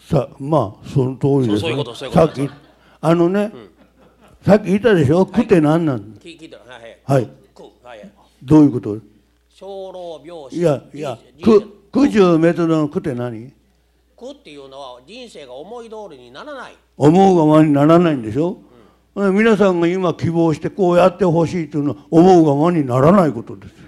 S2: さまあその通りです、ね、
S1: そういうことそういうこと
S2: さっきあのね、うん、さっき言ったでしょ、句って何なん
S1: 聞いたはい、
S2: はい、
S1: 句、はい、
S2: どういうこと？
S1: 生老病死。
S2: いやいや、句句十メトドの句って何？
S1: 句っていうのは人生が思い通りにならない。
S2: 思うがままにならないんでしょ、うん、皆さんが今希望してこうやってほしいというのは思うがままにならないことです。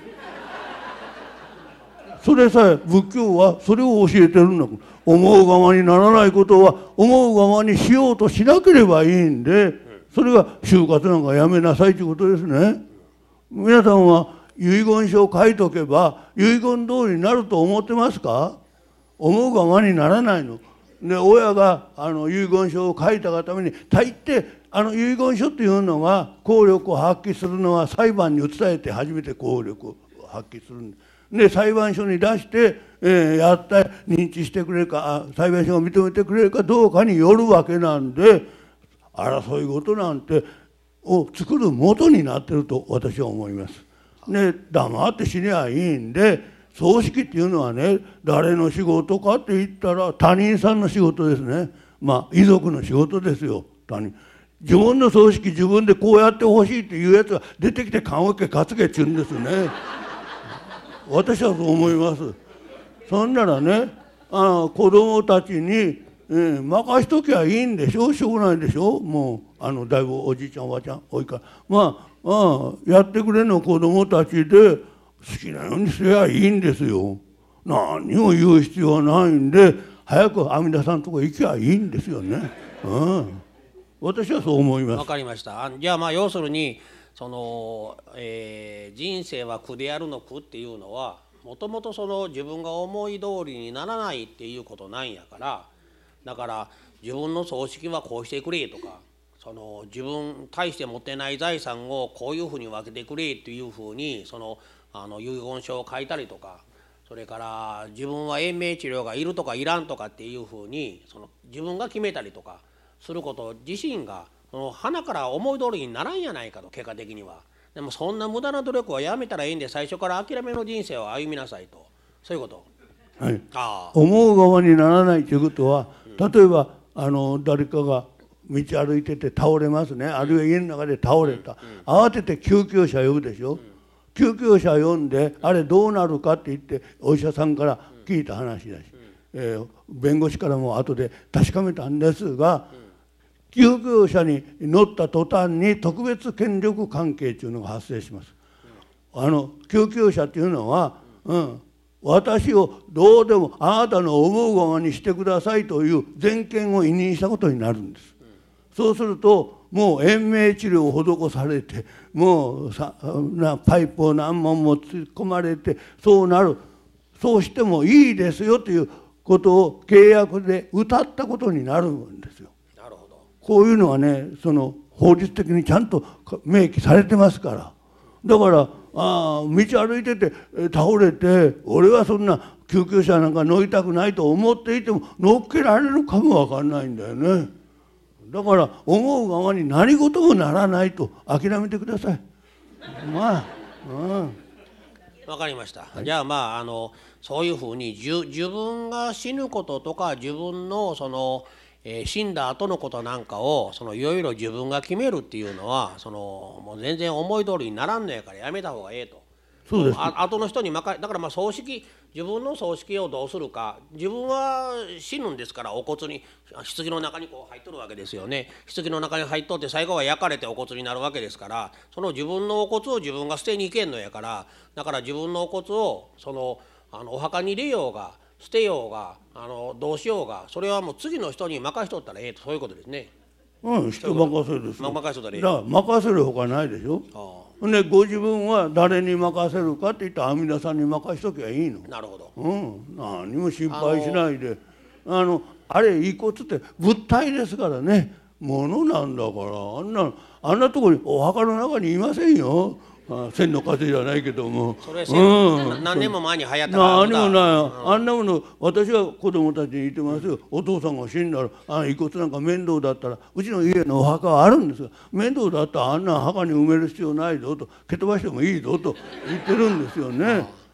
S2: それさえ仏教はそれを教えてるんだ。思うがまにならないことは思うがまにしようとしなければいいんで、それが就活なんかやめなさいということですね。皆さんは遺言書を書いとけば遺言通りになると思ってますか？思うがまにならないの。で親があの遺言書を書いたがために大抵あの遺言書というのが効力を発揮するのは裁判に訴えて初めて効力を発揮するんです。で裁判所に出して、えー、やった認知してくれるか裁判所が認めてくれるかどうかによるわけなんで、争い事なんてを作る元になってると私は思います。ね、黙って死にゃいいんで、葬式っていうのはね、誰の仕事かって言ったら他人さんの仕事ですね。まあ遺族の仕事ですよ。他人自分の葬式自分でこうやってほしいっていうやつが出てきて棺桶担げっちゅうんですね。私はそう思います。そんならね、あ子供たちに、えー、任しときゃいいんでしょ、しょうがないでしょ。もうあのだいぶおじいちゃんおばあちゃん多いからまあ、あやってくれの子供たちで好きなようにすりゃいいんですよ。何にも言う必要はないんで早く阿弥陀さんのとこ行きゃいいんですよね。うん、私はそう思います。
S1: わかりました。あじゃあまあ要するにその、えー、人生は苦であるの苦っていうのはもともとその自分が思い通りにならないっていうことなんやから、だから自分の葬式はこうしてくれとか、その自分大して持ってない財産をこういうふうに分けてくれっていうふうにそのあの遺言書を書いたりとか、それから自分は延命治療がいるとかいらんとかっていうふうにその自分が決めたりとかすること自身がその鼻から思い通りにならんやないかと、結果的には。でもそんな無駄な努力はやめたらいいんで、最初から諦めの人生を歩みなさいと、そういうこと。
S2: はい、あ思うがまにならないということは、例えばあの誰かが道歩いてて倒れますね、あるいは家の中で倒れた、慌てて救急車呼ぶでしょ。救急車呼んであれどうなるかって言ってお医者さんから聞いた話だし、えー、弁護士からも後で確かめたんですが、救急車に乗った途端に特別権力関係というのが発生します。あの救急車というのは、うん、私をどうでもあなたの思うがまにしてくださいという全権を委任したことになるんです。そうするともう延命治療を施されて、もうさなパイプを何本も突っ込まれて、そうなる、そうしてもいいですよということを契約で謳ったことになるんですよ。こういうのはね、その法律的にちゃんと明記されてますから。だからあ道歩いてて倒れて、俺はそんな救急車なんか乗りたくないと思っていても乗っけられるかも分かんないんだよね。だから思うがまに何事もならないと諦めてください。まあ、うん、
S1: 分かりました。はい、じゃあまああのそういうふうに自分が死ぬこととか自分のそのえー、死んだ後のことなんかをそのいろいろ自分が決めるっていうのはそのもう全然思い通りにならんのやからやめた方がええと。
S2: そうです。
S1: あ後の人に任えだからまあ葬式自分の葬式をどうするか、自分は死ぬんですからお骨に棺の中にこう入っとるわけですよね。棺の中に入っとって最後は焼かれてお骨になるわけですから、その自分のお骨を自分が捨てに行けんのやから、だから自分のお骨をそのあのお墓に入れようが捨てようがあのどうしようが、それはもう次の人に任しとったらええと、そういうことですね。
S2: うん、人任せるですよ。
S1: 任せとったらええ。
S2: だから任せるほかないでしょ。あでご自分は誰に任せるかって言ったら阿弥陀さんに任しときゃいいの。
S1: なるほど。
S2: うん、何も心配しないで。あのあれ遺骨って物体ですからね、ものなんだから、あんなあんなところにお墓の中にいませんよ。千の風じゃないけども、
S1: それ、うん、何年も前に流行ったから
S2: 何もない、うん、あんなもの私は子供たちに言ってますよ。お父さんが死んだらあ遺骨なんか面倒だったら、うちの家のお墓はあるんですが、面倒だったらあんな墓に埋める必要ないぞと、蹴飛ばしてもいいぞと言ってるんですよね。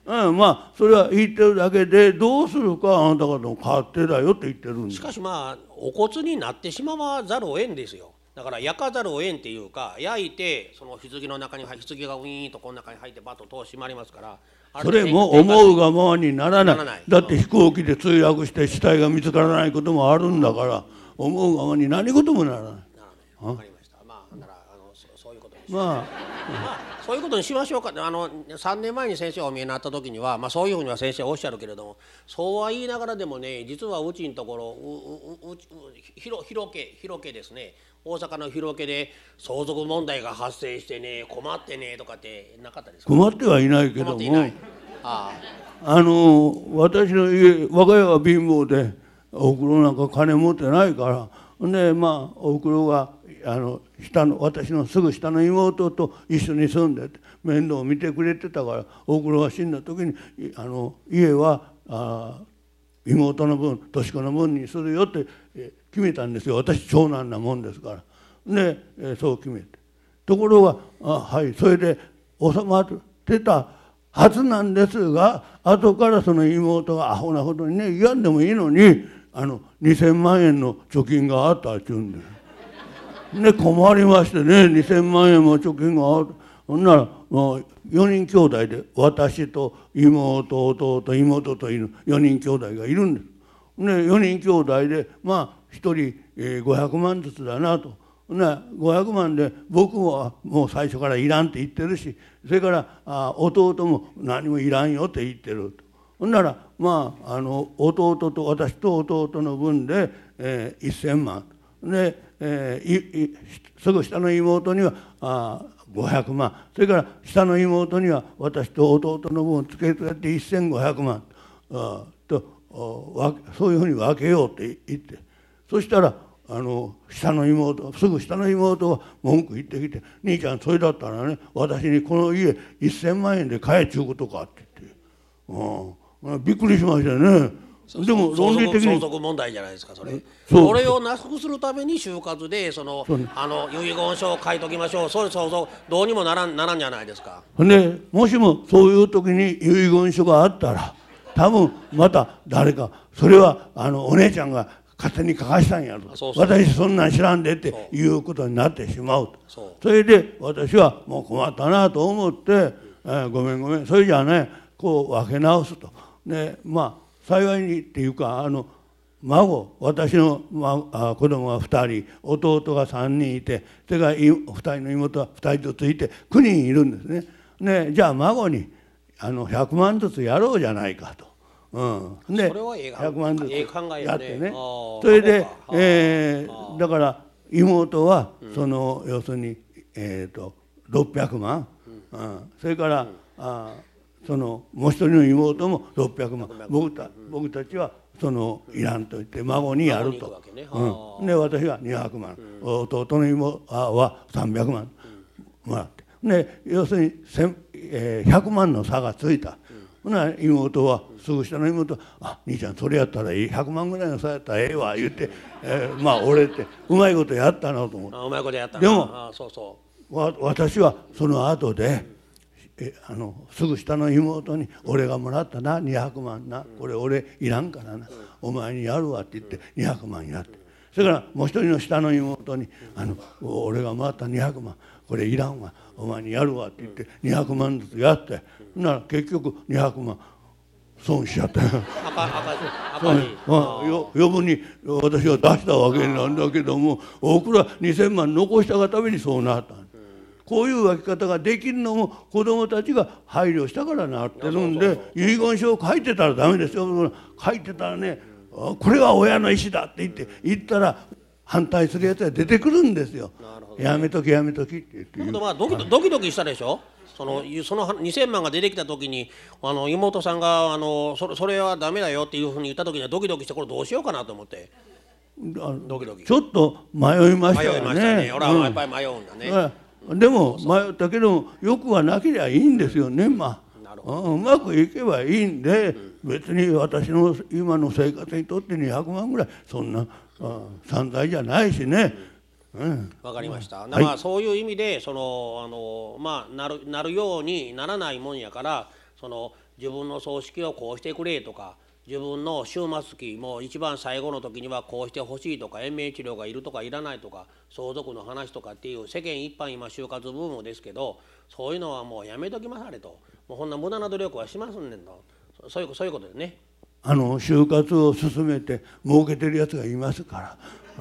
S2: うん、まあそれは言ってるだけで、どうするかあなた方の勝手だよって言ってるんです。
S1: しかしまあお骨になってしまわざるを得んですよ。だから焼かざるを得んっていうか、焼いてその棺の中に入棺がウィーンとこの中に入ってバッと戸を閉まりますから、
S2: それも思うがままにならない。だって飛行機で墜落して死体が見つからないこともあるんだから、思うがままに何事もならない。
S1: わかりました。まあならあの そ, そういうことにし
S2: まあ、
S1: まあそういうことにしましょうか。あのさんねんまえに先生がお見えになった時には、まあ、そういうふうには先生はおっしゃるけれども、そうは言いながらでもね、実はうちのところうううう広広家広家ですね、大阪の広家で相続問題が発生してね、困ってねとかってなかったですか。
S2: 困ってはいないけども、
S1: あ
S2: あの私の家、我が家は貧乏でおふくろなんか金持ってないから、でまあおふくろがあの下の私のすぐ下の妹と一緒に住んでて面倒を見てくれてたから、おふくろが死んだ時にあの家はあ妹の分、とし子の分にするよって決めたんですよ。私長男なもんですから。でそう決めて、ところがあはいそれで収まってたはずなんですが、後からその妹がアホなことにね、言わんでもいいのにあのにせんまんえんの貯金があったって言うんです。で困りましてね、にせんまんえんも貯金がある。ほんならもうよにん兄弟で、私と妹、弟、妹といるよにん兄弟がいるんです。でよにん兄弟でまあひとりごひゃくまんずつだなと。ね、ごひゃくまんで僕はもう最初からいらんって言ってるし、それからあ弟も何もいらんよって言ってると。ほんならまああの弟と私と弟の分で、えー、せんまんで、えー、いいすぐ下の妹にはあごひゃくまん、それから下の妹には私と弟の分をつけてやってせんごひゃくまんあとそういうふうに分けようって言って、そしたらあの下の妹、すぐ下の妹が文句言ってきて「兄ちゃんそれだったらね、私にこの家せんまんえんで買えっちゅうことか」って言って、うん、びっくりしましたよね。でも論理的に
S1: 相続問題じゃないですか、それ。それをなくするために就活でそのあの遺言書を書いときましょう。それそうそうどうにもならんならんじゃないですか。
S2: でもしもそういう時に遺言書があったら、多分また誰かそれはあのお姉ちゃんが勝手に書かしたんやろ、そうそう私そんなん知らんでっていうことになってしまうと。そそれで私はもう困ったなと思って、えー、ごめんごめんそれじゃあねこう分け直すと。でまあ幸いにっていうかあの孫、私の、まあ、子供がふたり、弟がさんにんいて、それからふたりの妹がふたりずついてきゅうにんいるんですね。ねじゃあ孫にあのひゃくまんずつやろうじゃないかと。うん、でひゃくまんずつやってね、それで、えー、だから妹はその、うん、要するに、えー、とろっぴゃくまん、うんうん、それから、うん、あそのもう一人の妹もろっぴゃくまん、僕た、僕たちはそのいらんと言って孫にやると、うん、で私はにひゃくまん、うん、弟の妹はさんびゃくまんもらって、で要するにひゃくまんの差がついた。ほな妹はすぐ下の妹は「あ兄ちゃんそれやったらいいひゃくまんぐらいの差やったらええわ」言って、えー、まあ俺ってうまいことやったなと思って。
S1: うまいことやったな。
S2: でも
S1: あそうそう
S2: わ私はその後でえあのすぐ下の妹に「俺がもらったなにひゃくまんな、これ俺いらんからな、お前にやるわ」って言ってにひゃくまんやって、それからもう一人の下の妹に「あの俺がもらったにひゃくまんこれいらんわ、お前にやるわ」って言ってにひゃくまんずつやって、なら結局にひゃくまん損しちゃったよ。余分に私は出したわけなんだけども、大倉にせんまん残したがためにそうなった。こういう分け方ができるのも子どもたちが配慮したからなってるんで、遺言書を書いてたらダメですよ。書いてたらねこれは親の意思だって言って言ったら反対するやつが出てくるんですよ。やめときやめときって言って言う。
S1: まあドキドキドキしたでしょ。そのそのにせんまんが出てきた時にあの妹さんがあのそれそれはダメだよっていうふうに言った時にはドキドキしてこれどうしようかなと思って。ドキドキ。
S2: ちょっと迷いましたよね。
S1: 迷いましたね。俺はやっぱり迷うんだね。
S2: うん、でも迷ったけどよくはなければいいんですよね。まあうまくいけばいいんで、うん、別に私の今の生活にとってにひゃくまんぐらいそんな散財じゃないしね。わ、
S1: うん、かりました。はい、まあそういう意味でそのあのまあなるなるようにならないもんやから、その自分の葬式をこうしてくれとか、自分の終末期もう一番最後の時にはこうしてほしいとか、延命治療がいるとかいらないとか、相続の話とかっていう世間一般今就活ブームですけど、そういうのはもうやめときまされと。もうこんな無駄な努力はしますんねんと。そういうそういうことですね。
S2: あの就活を進めて儲けてるやつがいますから。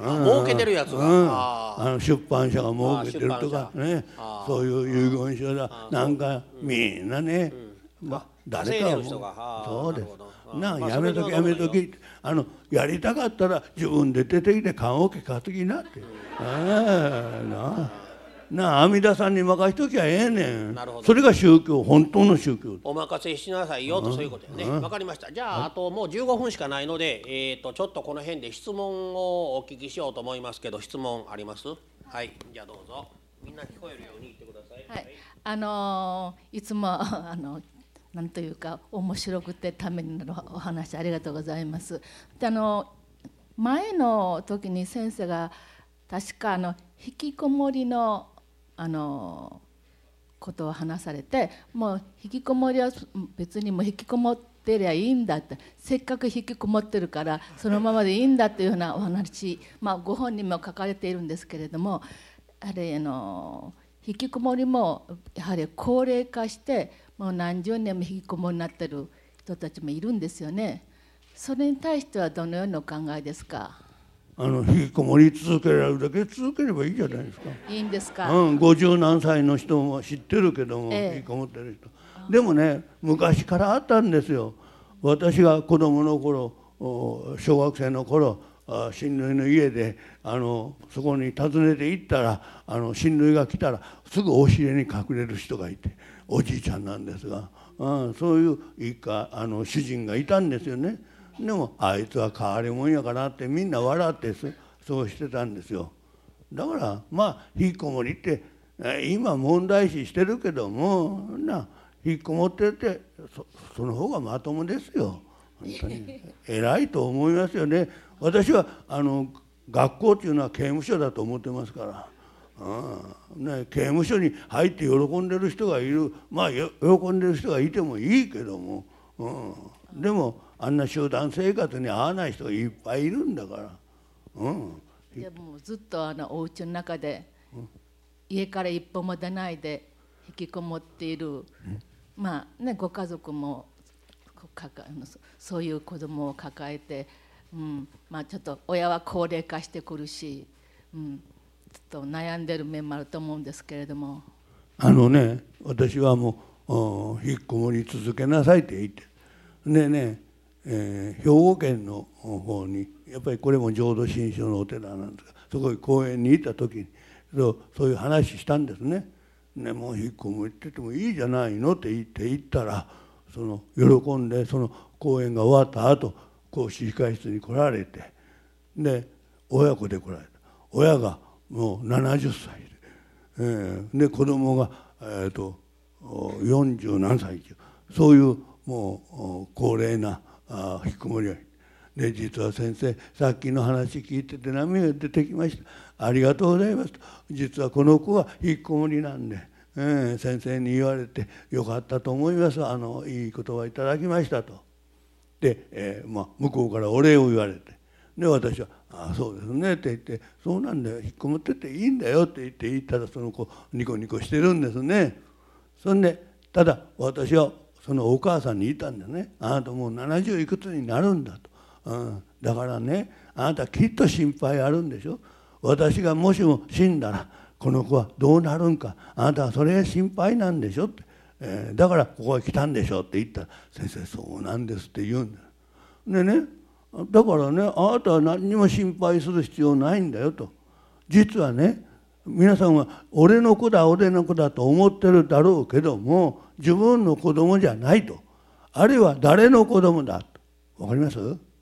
S1: 儲けてるやつが、
S2: うん、あの出版社が儲けてるとかね、そういう遺言書だなんかみんなね、うん、まあ誰かはもうそうですな、やめときやめとき、あのやりたかったら自分で出てきて棺桶担ぎなって、うん、あななあ阿弥陀さんに任しときゃええねん。それが宗教、本当の宗教。
S1: お任せしなさいよと、そういうことよね。わかりました。じゃああともうじゅうごふんしかないので、えーとちょっとこの辺で質問をお聞きしようと思いますけど、質問あります？はい、じゃあどうぞ。みんな聞こえるように言ってください。
S3: はい、あのー、いつもあのなんというか面白くてためになるお話ありがとうございます。であの前の時に先生が確かあの引きこもりのあのことを話されて、もう引きこもりは別にもう引きこもってりゃいいんだって、せっかく引きこもってるからそのままでいいんだというようなお話、まあ、ご本人も書かれているんですけれども、やはりあの引きこもりもやはり高齢化してもう何十年も引きこもりになってる人たちもいるんですよね。それに対してはどのようにお考えですか？
S2: あの引きこもり続けられるだけ続ければいいじゃないですか。
S3: いいんですか？
S2: うん、ごじゅう何歳の人も知ってるけども、ええ、引きこもってる人。でもね、昔からあったんですよ。私が子供の頃、小学生の頃、親類の家であのそこに訪ねて行ったら、あの親類が来たらすぐ押し入れに隠れる人がいて、おじいちゃんなんですが、うん、そういう一家あの主人がいたんですよね。でもあいつは変わり者やからってみんな笑ってそうしてたんですよ。だからまあ引きこもりって今問題視してるけどもな、引きこもってて そ, その方がまともですよ。本当に偉いと思いますよね。私はあの学校っていうのは刑務所だと思ってますから。ああね、刑務所に入って喜んでる人がいる、まあ喜んでる人がいてもいいけども、うん、でもあんな集団生活に合わない人がいっぱいいるんだから、うん、
S3: でもずっとあのお家の中で、うん、家から一歩も出ないで引きこもっている、うん、まあね、ご家族もそういう子供を抱えて、うん、まあちょっと親は高齢化してくるし、うん、ちょっと悩んでる面もあると思うんですけれども、
S2: あのね、私はもう引きこもり続けなさいって言ってでね、えー、兵庫県の方にやっぱりこれも浄土真宗のお寺なんですが、そこに公園に行った時にそうそういう話したんですね。ね、もう引きこもりっててもいいじゃないのって言って行ったら、その喜んでその公演が終わった後講師控室に来られて、で親子で来られた。親がもうななじゅっさいで、えー、で子供が、えー、とよんじゅう何歳、そういうもう高齢なあ引きこもりがいる。で実は先生さっきの話聞いてて涙が出てきました。ありがとうございますと。実はこの子は引きこもりなんで、えー、先生に言われてよかったと思います。あのいい言葉いただきましたと。で、えーまあ、向こうからお礼を言われて、で私は「ああそうですね」って言って「そうなんだよ、引っこもってていいんだよ」って言って言ったら、その子ニコニコしてるんですね。そんでただ私はそのお母さんに言ったんだよね。あなたもうななじゅういくつになるんだと、うん、だからね、あなたきっと心配あるんでしょ。私がもしも死んだらこの子はどうなるんか、あなたはそれが心配なんでしょって、えー、だからここへ来たんでしょって言ったら、先生そうなんですって言うんだよ。でね、だからね、あなたは何にも心配する必要ないんだよと。実はね、皆さんは俺の子だ俺の子だと思ってるだろうけども、自分の子供じゃないと。あるいは誰の子供だと。わかります？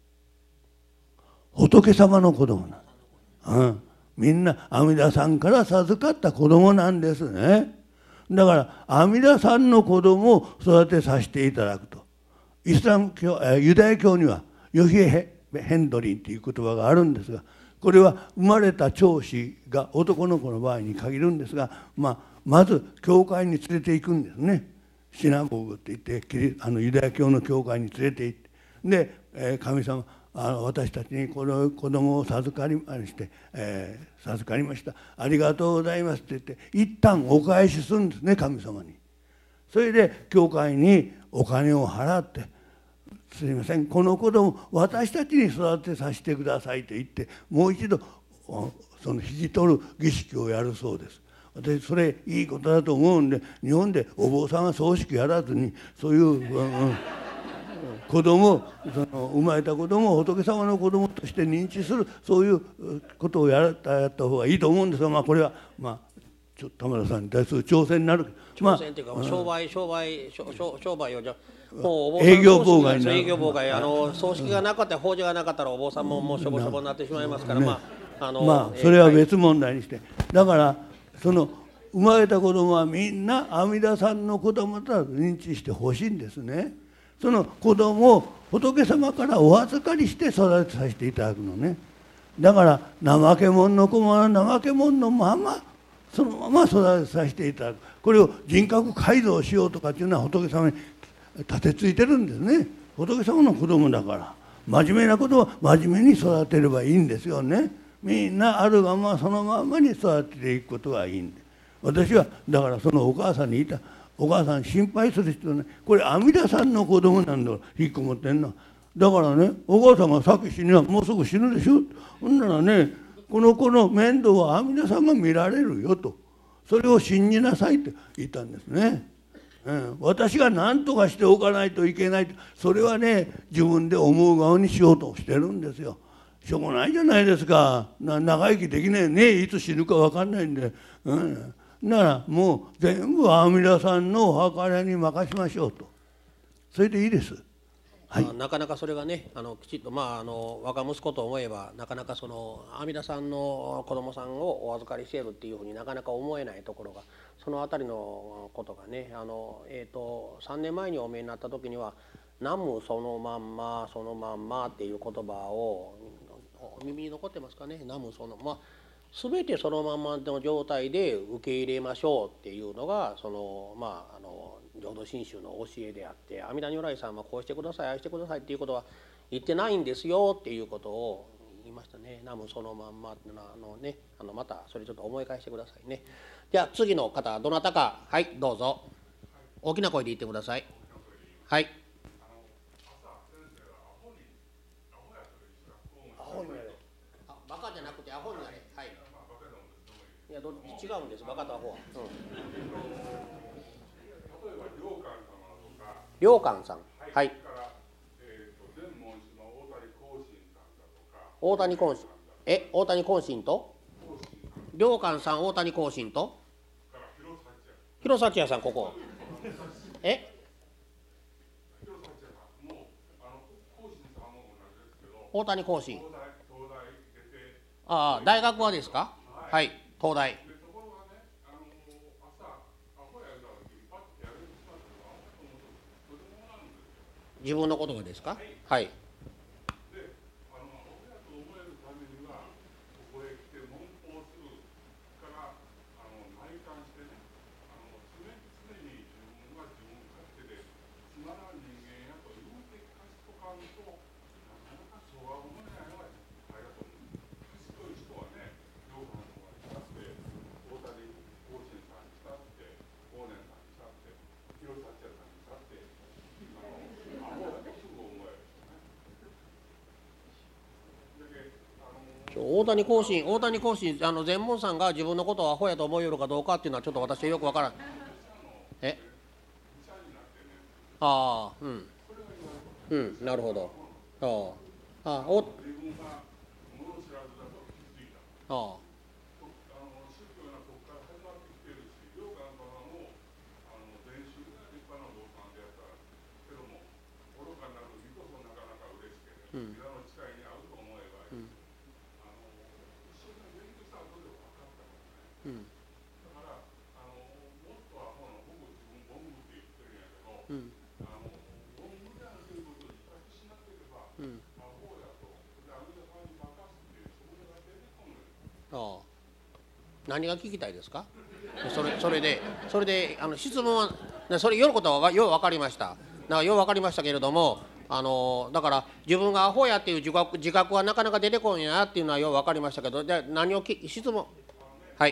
S2: 仏様の子供なん、うん、みんな阿弥陀さんから授かった子供なんですね。だから阿弥陀さんの子供を育てさせていただくと。イスラム教、ユダヤ教にはヨヒエ・ヘンドリンという言葉があるんですが、これは生まれた長子が男の子の場合に限るんですが、まあ、まず教会に連れて行くんですね。 シナゴグって言ってキリあのユダヤ教の教会に連れて行ってで、えー、神様あの私たちにこの子供を授かりまして、えー、授かりましたありがとうございますって言って一旦お返しするんですね神様に。それで教会にお金を払って「すいませんこの子供私たちに育てさせてください」と言ってもう一度その引き取る儀式をやるそうです。私それいいことだと思うんで日本でお坊さんは葬式やらずにそういう、うんうん、子供その生まれた子供を仏様の子供として認知するそういうことをやったやった方がいいと思うんですが、まあ、これはまあちょ田村さんに対する挑戦になる。
S1: 挑戦っていうか、まあ、商売商売商商売をじゃ
S2: もう営業妨害になる。
S1: 営業妨害あの葬式がなかったら法事がなかったらお坊さんももうしょぼしょぼになってしまいますから、ね、まああの
S2: まあそれは別問題にして、だからその生まれた子供はみんな阿弥陀さんの子供と認知してほしいんですね。その子供を仏様からお預かりして育てさせていただくのね。だから怠け者の子は怠け者のままそのまま育てさせていただく。これを人格改造しようとかっていうのは仏様に立てついてるんですね。仏様の子供だから真面目なことは真面目に育てればいいんですよね。みんなあるがままそのままに育てていくことがいいんで、私はだからそのお母さんにいたお母さん心配する人ね、これ阿弥陀さんの子供なんだ引っこもってんのだからね、お母さんがさっき死ぬわもうすぐ死ぬでしょ。ほんならねこの子の面倒は阿弥陀さんが見られるよと、それを信じなさいって言ったんですね。うん、私が何とかしておかないといけないと、それはね自分で思う側にしようとしてるんですよ。しょうがないじゃないですか。な長生きできないね、いつ死ぬか分かんないんで、うん、ならもう全部阿弥陀さんのお墓に任しましょうと、それでいいです。はい、
S1: なかなかそれがねあのきちっと、まあ、あの我が息子と思えばなかなかその阿弥陀さんの子供さんをお預かりしているっていうふうになかなか思えないところが、そのあたりのことがねあの、えー、とさんねんまえにお見えになった時には「南無そのまんまそのまんま」っていう言葉を耳に残ってますかね。南無そのまあ全てそのまんまの状態で受け入れましょうっていうのがそのまああの浄土真宗の教えであって、阿弥陀如来さんはこうしてくださいああしてくださいっていうことは言ってないんですよっていうことを言いましたね。南無そのまんまっていうのはあのねあのまたそれちょっと思い返してくださいね。じゃあ次の方どなたか、はいどうぞ大きな声で言ってください。はい。アホになれ。あ、バカじゃなくてアホになれ。はい。いやどっち違うんですバカとアホは。うん良寛さん、はい。大谷懇親、え、大谷懇親と良寛さん、大谷懇親と広幸屋さん、ここえ大谷懇親、ああ、大学はですか。はい、東大。自分のことがですか。はい。大谷講師大谷講師あの全門さんが自分のことをアホやと思いよるかどうかっていうのはちょっと私はよくわからん。えああうんうんなるほど。あああおああうんうん、うん、うん、ああ、何が聞きたいですか。それそれでそれであの質問はでそれよることはよう分かりました。だからよう分かりましたけれども、あのだから自分がアホやっていう自覚自覚はなかなか出てこんやなっていうのはよう分かりましたけど、じゃあ何をき質問。はい。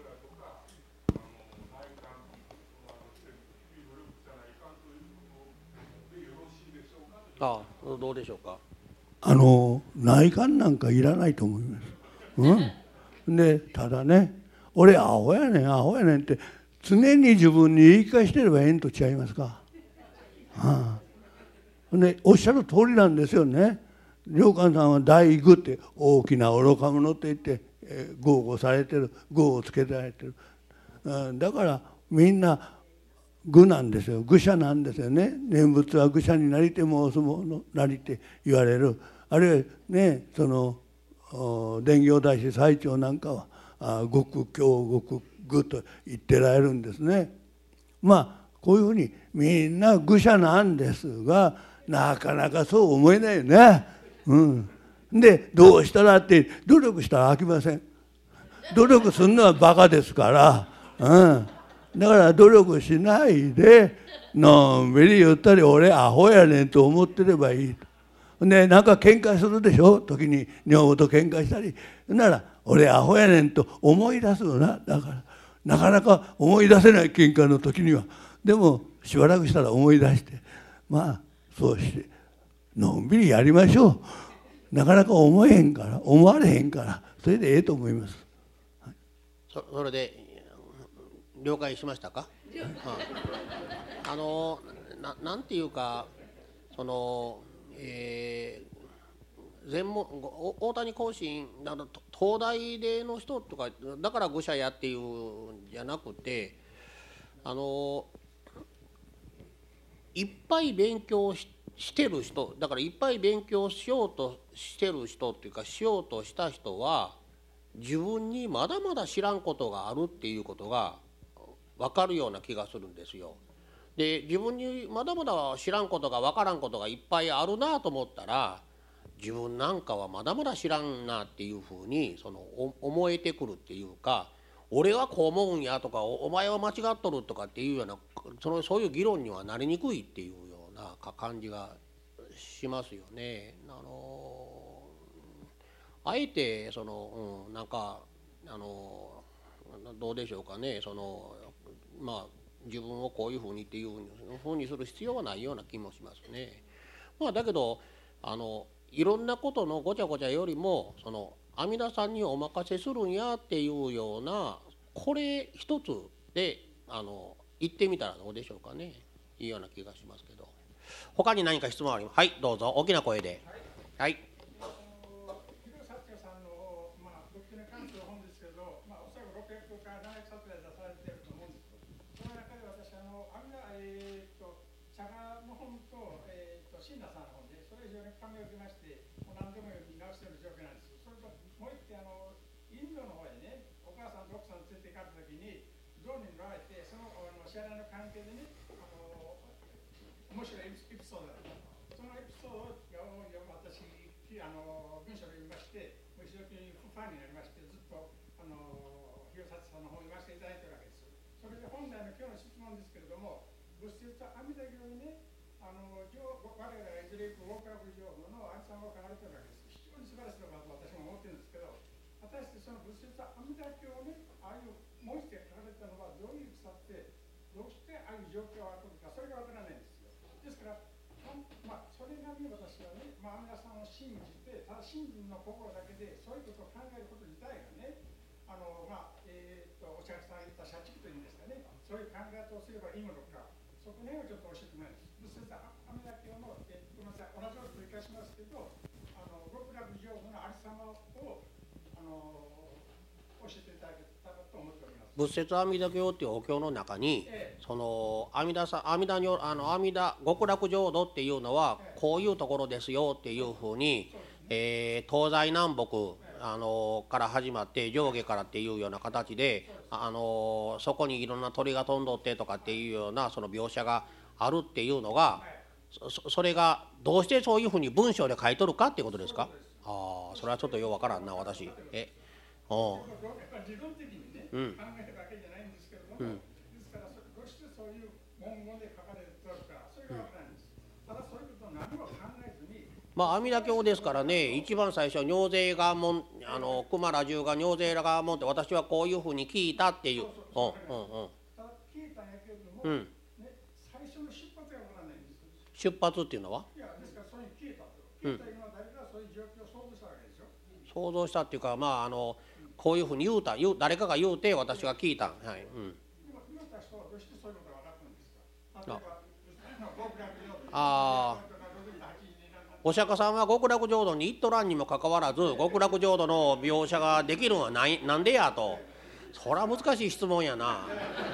S1: ああ、どうでしょうか。
S2: あの内観なんかいらないと思います。うん、でただね、俺アホやねんアホやねんって常に自分に言い返してればええんと違いますか。はあ、でおっしゃる通りなんですよね。良寛さんは大愚って大きな愚か者って言って、えー、豪語されてる、豪をつけられてる、うん、だからみんな愚なんですよ。愚者なんですよね。念仏は愚者になりてもお相撲のなりて言われる。あるいはね、その伝行大師最澄なんかはあ極教極愚と言ってられるんですね。まあこういうふうにみんな愚者なんですが、なかなかそう思えないよね。うん、でどうしたらって努力したら飽きません。努力するのはバカですから、うん、だから努力しないでのんびり言ったり俺アホやねんと思ってればいいと。でなんか喧嘩するでしょ、時に女房と喧嘩したりなら俺アホやねんと思い出すよな。だからなかなか思い出せない喧嘩の時にはでもしばらくしたら思い出して、まあそうしてのんびりやりましょう。なかなか思えへんから思われへんからそれでええと思います。
S1: そ, それで了解しましたか。あの な, なんていうかその、えー、全問大谷後進あの東大での人とかだから愚者やっていうんじゃなくて、あのいっぱい勉強ししてる人だからいっぱい勉強しようとしてる人っていうかしようとした人は自分にまだまだ知らんことがあるっていうことが分かるような気がするんですよ。で自分にまだまだ知らんことが分からんことがいっぱいあるなと思ったら自分なんかはまだまだ知らんなっていうふうにその思えてくるっていうか、俺はこう思うんやとか お, お前は間違っとるとかっていうようなそのそういう議論にはなりにくいっていうような感じがしますよね。あのあえてその、うん、なんかあのどうでしょうかね、そのまあ自分をこういうふうにっていうふうにする必要はないような気もしますね。まあ、だけどあのいろんなことのごちゃごちゃよりもその阿弥陀さんにお任せするんやっていうようなこれ一つであの言ってみたらどうでしょうかね。いいような気がしますけど。他に何か質問あります？はい、どうぞ大きな声で。はい。
S4: 面白いエピソードだった。そのエピソードを私あの文章を読みまして、非常にファンになりまして、ずっとあの広里さんの本を読ませていただいているわけです。それで本来の今日の質問ですけれども、仏説阿弥陀経にね、あの我々がいずれ行く大倉部浄土のありさまを書かれているわけです。非常に素晴らしいのかと私も思ってるんですけど、果たしてその仏説阿弥陀経をね、ああいう文字で書かれたのはどういう草って、どうしてああいう状況が起こるか、それがわからないんです。ですから、まあ、それなりに私はね、まあ、阿弥陀さんを信じて、ただ信心の心だけで、そういうことを考えること自体がね、あのまあえー、っとお茶さんが言った社畜というんですかね、そういう考え方をすればいいものか、そこら辺をちょっと教えてもらいます。仏説阿弥陀経の、えー、ごめんなさい、同じように繰り返しますけど、あの極楽浄土のありさまをあの教えていただけたらと思っております。
S1: 仏説阿弥陀経っていうお経の中に、ええ、その阿弥陀さん阿弥陀にあの阿弥陀極楽浄土っていうのはこういうところですよっていうふうに、えー、東西南北あのから始まって上下からっていうような形であのそこにいろんな鳥が飛んどってとかっていうようなその描写があるっていうのが そ, それがどうしてそういうふうに文章で書いとるかっていうことですか。ああ、それはちょっとようわからんな私。えおう
S4: 自動的にね、うん、考えるわけじゃないんですけれども、うん、ですからどうしてそういう文言で書かれてるから、それがわからないんです。ただそういうことを何も考えずに、
S1: まあ阿弥陀経ですからね、一番最初尿税が門、あの熊羅十が尿税が門って私はこういうふうに聞いたっていう。
S4: そうそうそう、ただ聞いたんやけれども、
S1: うんうん、
S4: ね、最初の出発がわからないんです。
S1: 出発っていうのは？
S4: いや、ですからそういう聞いたと。聞いた今誰かそういう状況を想像したわけですよ。
S1: 想像したっていうか、まああのこういうふうに言うた、言う誰かが言うて私が聞いた。はい。うん。
S4: 言うた人はどうしてそういうことが分かったんですか？例えば、
S1: ああ。お釈迦さんは極楽浄土に行っとらんにもかかわらず極楽浄土の描写ができるのはないなんでやと、それは難しい質問やな。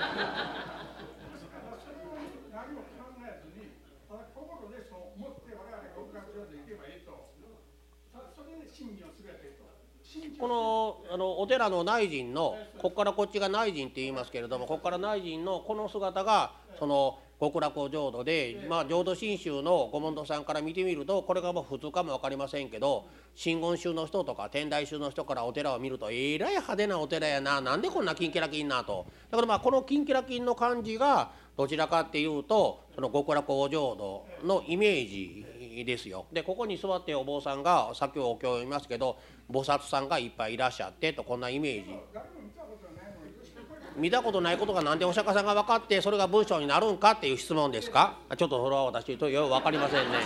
S4: 何も考えずに、ただ心でそう思って我々が極楽浄土に行けばいいと、ただそれで信心をすべてと。
S1: このあのお寺の内陣のここからこっちが内陣って言いますけれども、ここから内陣のこの姿がその極楽浄土で、まあ、浄土真宗のご門徒さんから見てみるとこれがもう普通かも分かりませんけど、真言宗の人とか天台宗の人からお寺を見るとえらい派手なお寺やな、なんでこんなキンキラキンなと。だからまあこのキンキラキンの感じがどちらかっていうとその極楽浄土のイメージですよ。でここに座ってお坊さんがさっきお経を読みますけど菩薩さんがいっぱいいらっしゃってと、こんなイメージ。見たことないことがなんでお釈迦さんが分かってそれが文章になるんかっていう質問ですか？ちょっとそれは私とよく分かりませんね。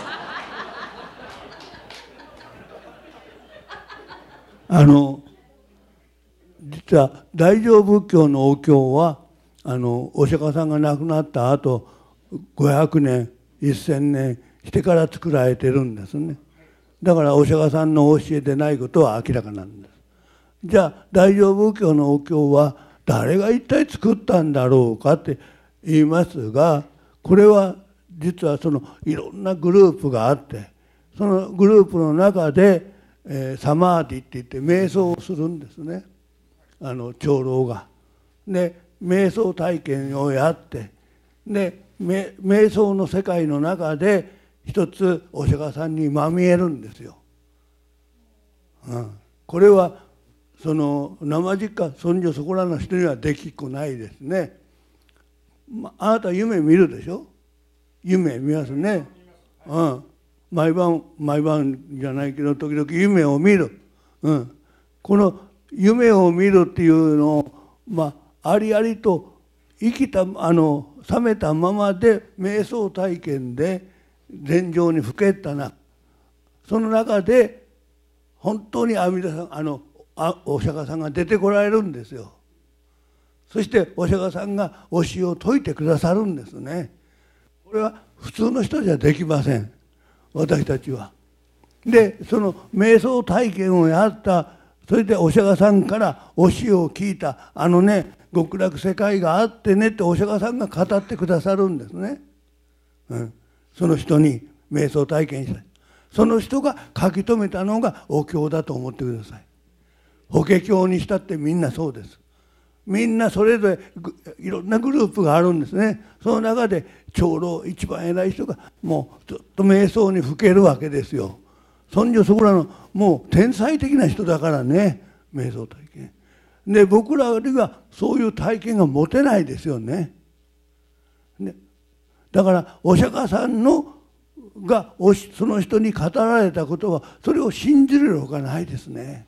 S2: あの実は大乗仏教のお経はあのお釈迦さんが亡くなった後ごひゃくねんせんねんしてから作られてるんですね。だからお釈迦さんの教えでないことは明らかなんです。じゃあ大乗仏教のお経は誰が一体作ったんだろうかって言いますが、これは実はそのいろんなグループがあって、そのグループの中で、えー、サマーディって言って瞑想をするんですね、あの長老が。で瞑想体験をやって、で瞑想の世界の中で一つお釈迦さんにまみえるんですよ。うん、これはその生実家尊女そこらの人にはできっこないですね。まあなた夢見るでしょ。夢見ますね。うん、毎晩毎晩じゃないけど時々夢を見る。うん、この夢を見るっていうのを、まあ、ありありと生きたあの覚めたままで瞑想体験で禅定にふけったな。その中で本当に阿弥陀さんあのあお釈迦さんが出てこられるんですよ。そしてお釈迦さんが教えを説いてくださるんですね。これは普通の人じゃできません、私たちは。でその瞑想体験をやった、それでお釈迦さんから教えを聞いた、あのね極楽世界があってねってお釈迦さんが語ってくださるんですね。うん、その人に瞑想体験した、その人が書き留めたのがお経だと思ってください。法華経にしたってみんなそうです。みんなそれぞれいろんなグループがあるんですね。その中で長老一番偉い人がもうずっと瞑想にふけるわけですよ。尊女そこらのもう天才的な人だからね、瞑想体験で僕らにはそういう体験が持てないですよね。ね、だからお釈迦さんのがその人に語られたことはそれを信じるほかないですね。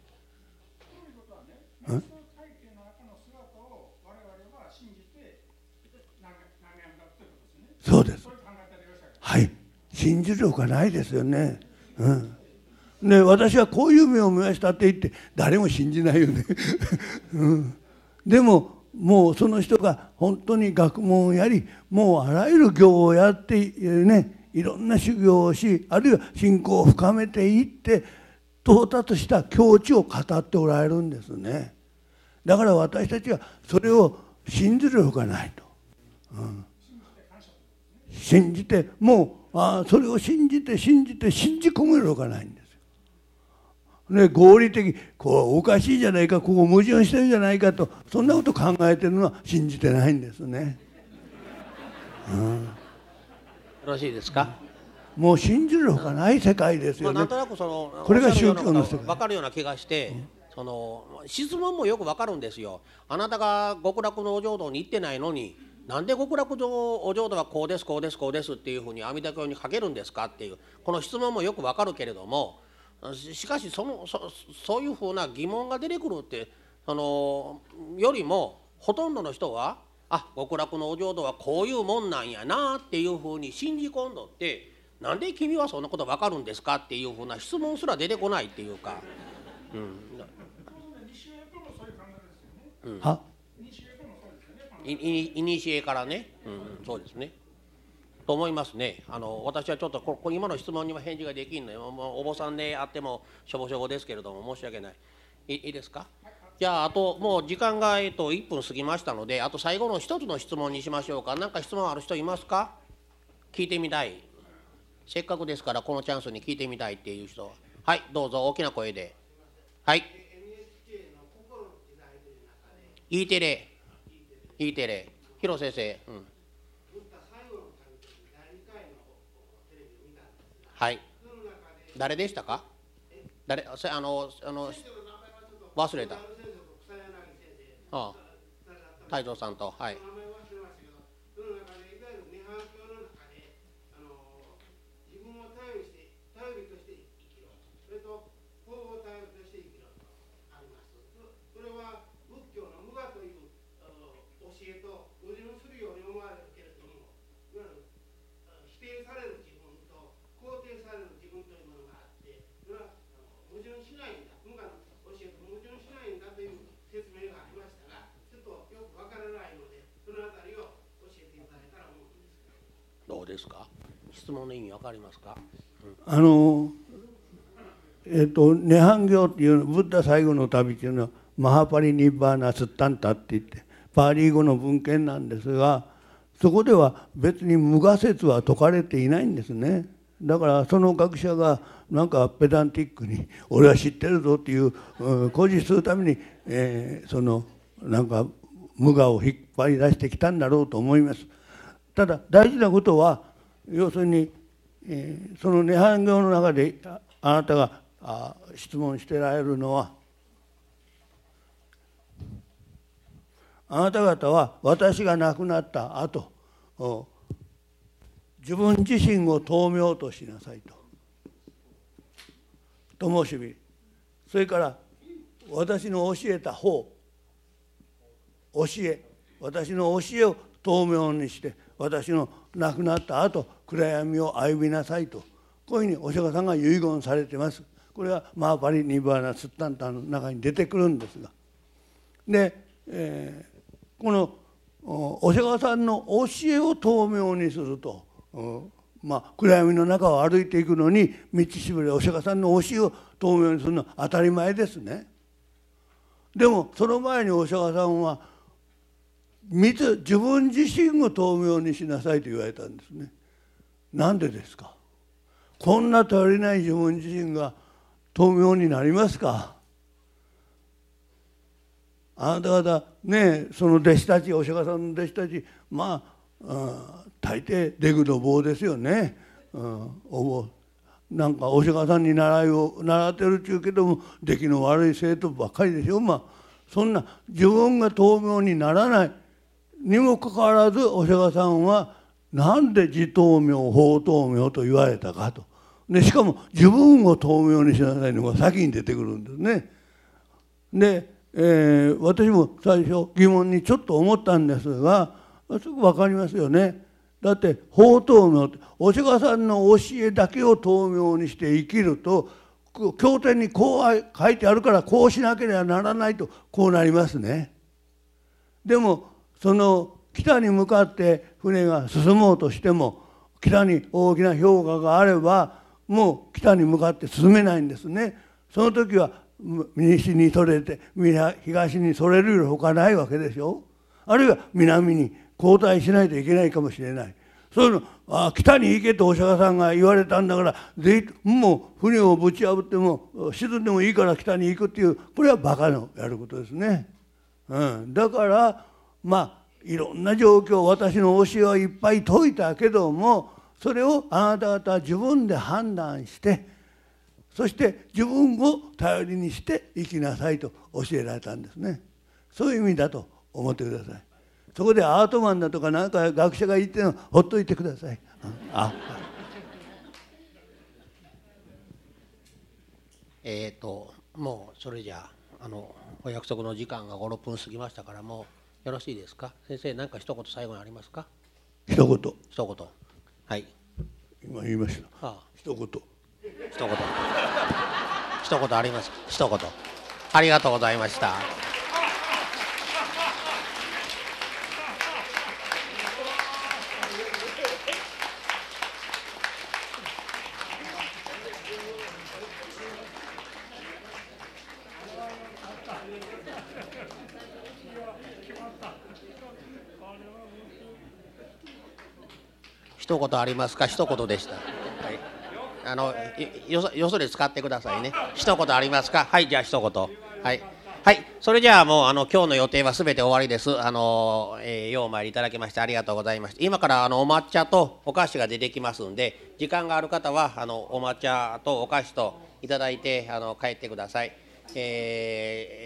S2: そうです。はい、信じるほかないですよね。うん。ね、私はこういう夢を見ましたって言って誰も信じないよね。うん。でももうその人が本当に学問をやり、もうあらゆる行をやってね、いろんな修行をし、あるいは信仰を深めていって到達した境地を語っておられるんですね。だから私たちはそれを信じるほかないと。うん、信じてもうあそれを信じて信じて信じ込めるほかないんですよ。ね、合理的こうおかしいじゃないか、ここ矛盾してるじゃないかと、そんなこと考えてるのは信じてないんですね。うん、よ
S1: ろしいですか。
S2: もう信じるほかない世界ですよね。
S1: まあ、なんとなくその
S2: これが宗教の世界。
S1: 分かるような気がして、うん、その質問もよく分かるんですよ。あなたが極楽の浄土に行ってないのになんで極楽お浄土はこうですこうですこうですっていうふうに阿弥陀経に書けるんですかっていうこの質問もよくわかるけれども、しかしその そ, そういうふうな疑問が出てくるってそのよりもほとんどの人はあ極楽のお浄土はこういうもんなんやなっていうふうに信じ込んどって、なんで君はそんなことわかるんですかっていうふうな質問すら出てこないっていうか。うん、うん、いいいにしえからね、うん、そうですねと思いますね。あの私はちょっとここ今の質問には返事ができんので、もうお坊さんであってもしょぼしょぼですけれども申し訳ない。いいいですか。じゃああともう時間が、えっと、いっぷん過ぎましたので、あと最後の一つの質問にしましょうか。何か質問ある人いますか。聞いてみたい、せっかくですからこのチャンスに聞いてみたいっていう人は、はいどうぞ大きな声で。はい、E テレ E テレ広先生、うん、はい、誰でしたか。誰あのあの忘れた。ああ太蔵さんと、はい。どうですか。質問の意味わかりますか。
S2: うん、あのえっと涅槃経っていうブッダ最後の旅っていうのはマハパリニッバーナスッタンタって言ってパーリー語の文献なんですが、そこでは別に無我説は説かれていないんですね。だからその学者がなんかペダンティックに「俺は知ってるぞ」っていう誇示するために、えー、そのなんか無我を引っ張り出してきたんだろうと思います。ただ大事なことは要するに、えー、その涅槃経の中であなたがあ質問してられるのは、あなた方は私が亡くなった後自分自身を灯明としなさいと。灯火、それから私の教えた法、教え、私の教えを灯明にして私の亡くなった後暗闇を歩みなさいと、こういうふうにお釈迦さんが遺言されてます。これはマーパリニバーナスッタンタの中に出てくるんですが、で、えー、このお釈迦さんの教えを灯明にすると、まあ、暗闇の中を歩いていくのに道しるべお釈迦さんの教えを灯明にするのは当たり前ですね。でもその前にお釈迦さんは自分自身を灯明にしなさいと言われたんですね。なんでですか。こんな頼りない自分自身が灯明になりますか。あなた方ね、その弟子たち、お釈迦さんの弟子たち、まあ、うん、大抵デグの棒ですよね。うん、お坊なんかお釈迦さんに習いを習ってるっちゅうけども出来の悪い生徒ばっかりでしょ。まあそんな自分が灯明にならないにもかかわらずお釈迦さんはなんで自灯明法灯明と言われたかと。でしかも自分を灯明にしなさいのが先に出てくるんですね。で、えー、私も最初疑問にちょっと思ったんですがすぐ分かりますよね。だって法灯明ってお釈迦さんの教えだけを灯明にして生きると経典にこう書いてあるからこうしなければならないとこうなりますね。でもその北に向かって船が進もうとしても北に大きな氷河があればもう北に向かって進めないんですね。その時は西にそれて東にそれるより他ないわけでしょ。あるいは南に後退しないといけないかもしれない。そういうのあ北に行けとお釈迦さんが言われたんだからぜもう船をぶち破っても沈んでもいいから北に行くっていうこれはバカのやることですね。うん、だからまあいろんな状況私の教えはいっぱい説いたけどもそれをあなた方は自分で判断してそして自分を頼りにして生きなさいと教えられたんですね。そういう意味だと思ってください。 そこでアートマンだとかなんか学者が言ってるのほっといてください。あ
S1: えっともうそれじゃあ、あのお約束の時間がご、ろっぷん過ぎましたから、もうよろしいですか。先生、何か一言最後にありますか。
S2: 一言。
S1: 一言。はい。
S2: 今言いました。
S1: ああ、
S2: 一言。
S1: 一言。一言ありますか。一言。ありがとうございました。一言ありますか。一言でした。はい、あのよそよそで使ってくださいね。一言ありますか。はい、じゃあ一言。はいはい、それじゃあもうあの今日の予定はすべて終わりです。あの、えー、ようお参りいただきましてありがとうございました。今からあのお抹茶とお菓子が出てきますんで、時間がある方はあのお抹茶とお菓子といただいてあの帰ってください。えー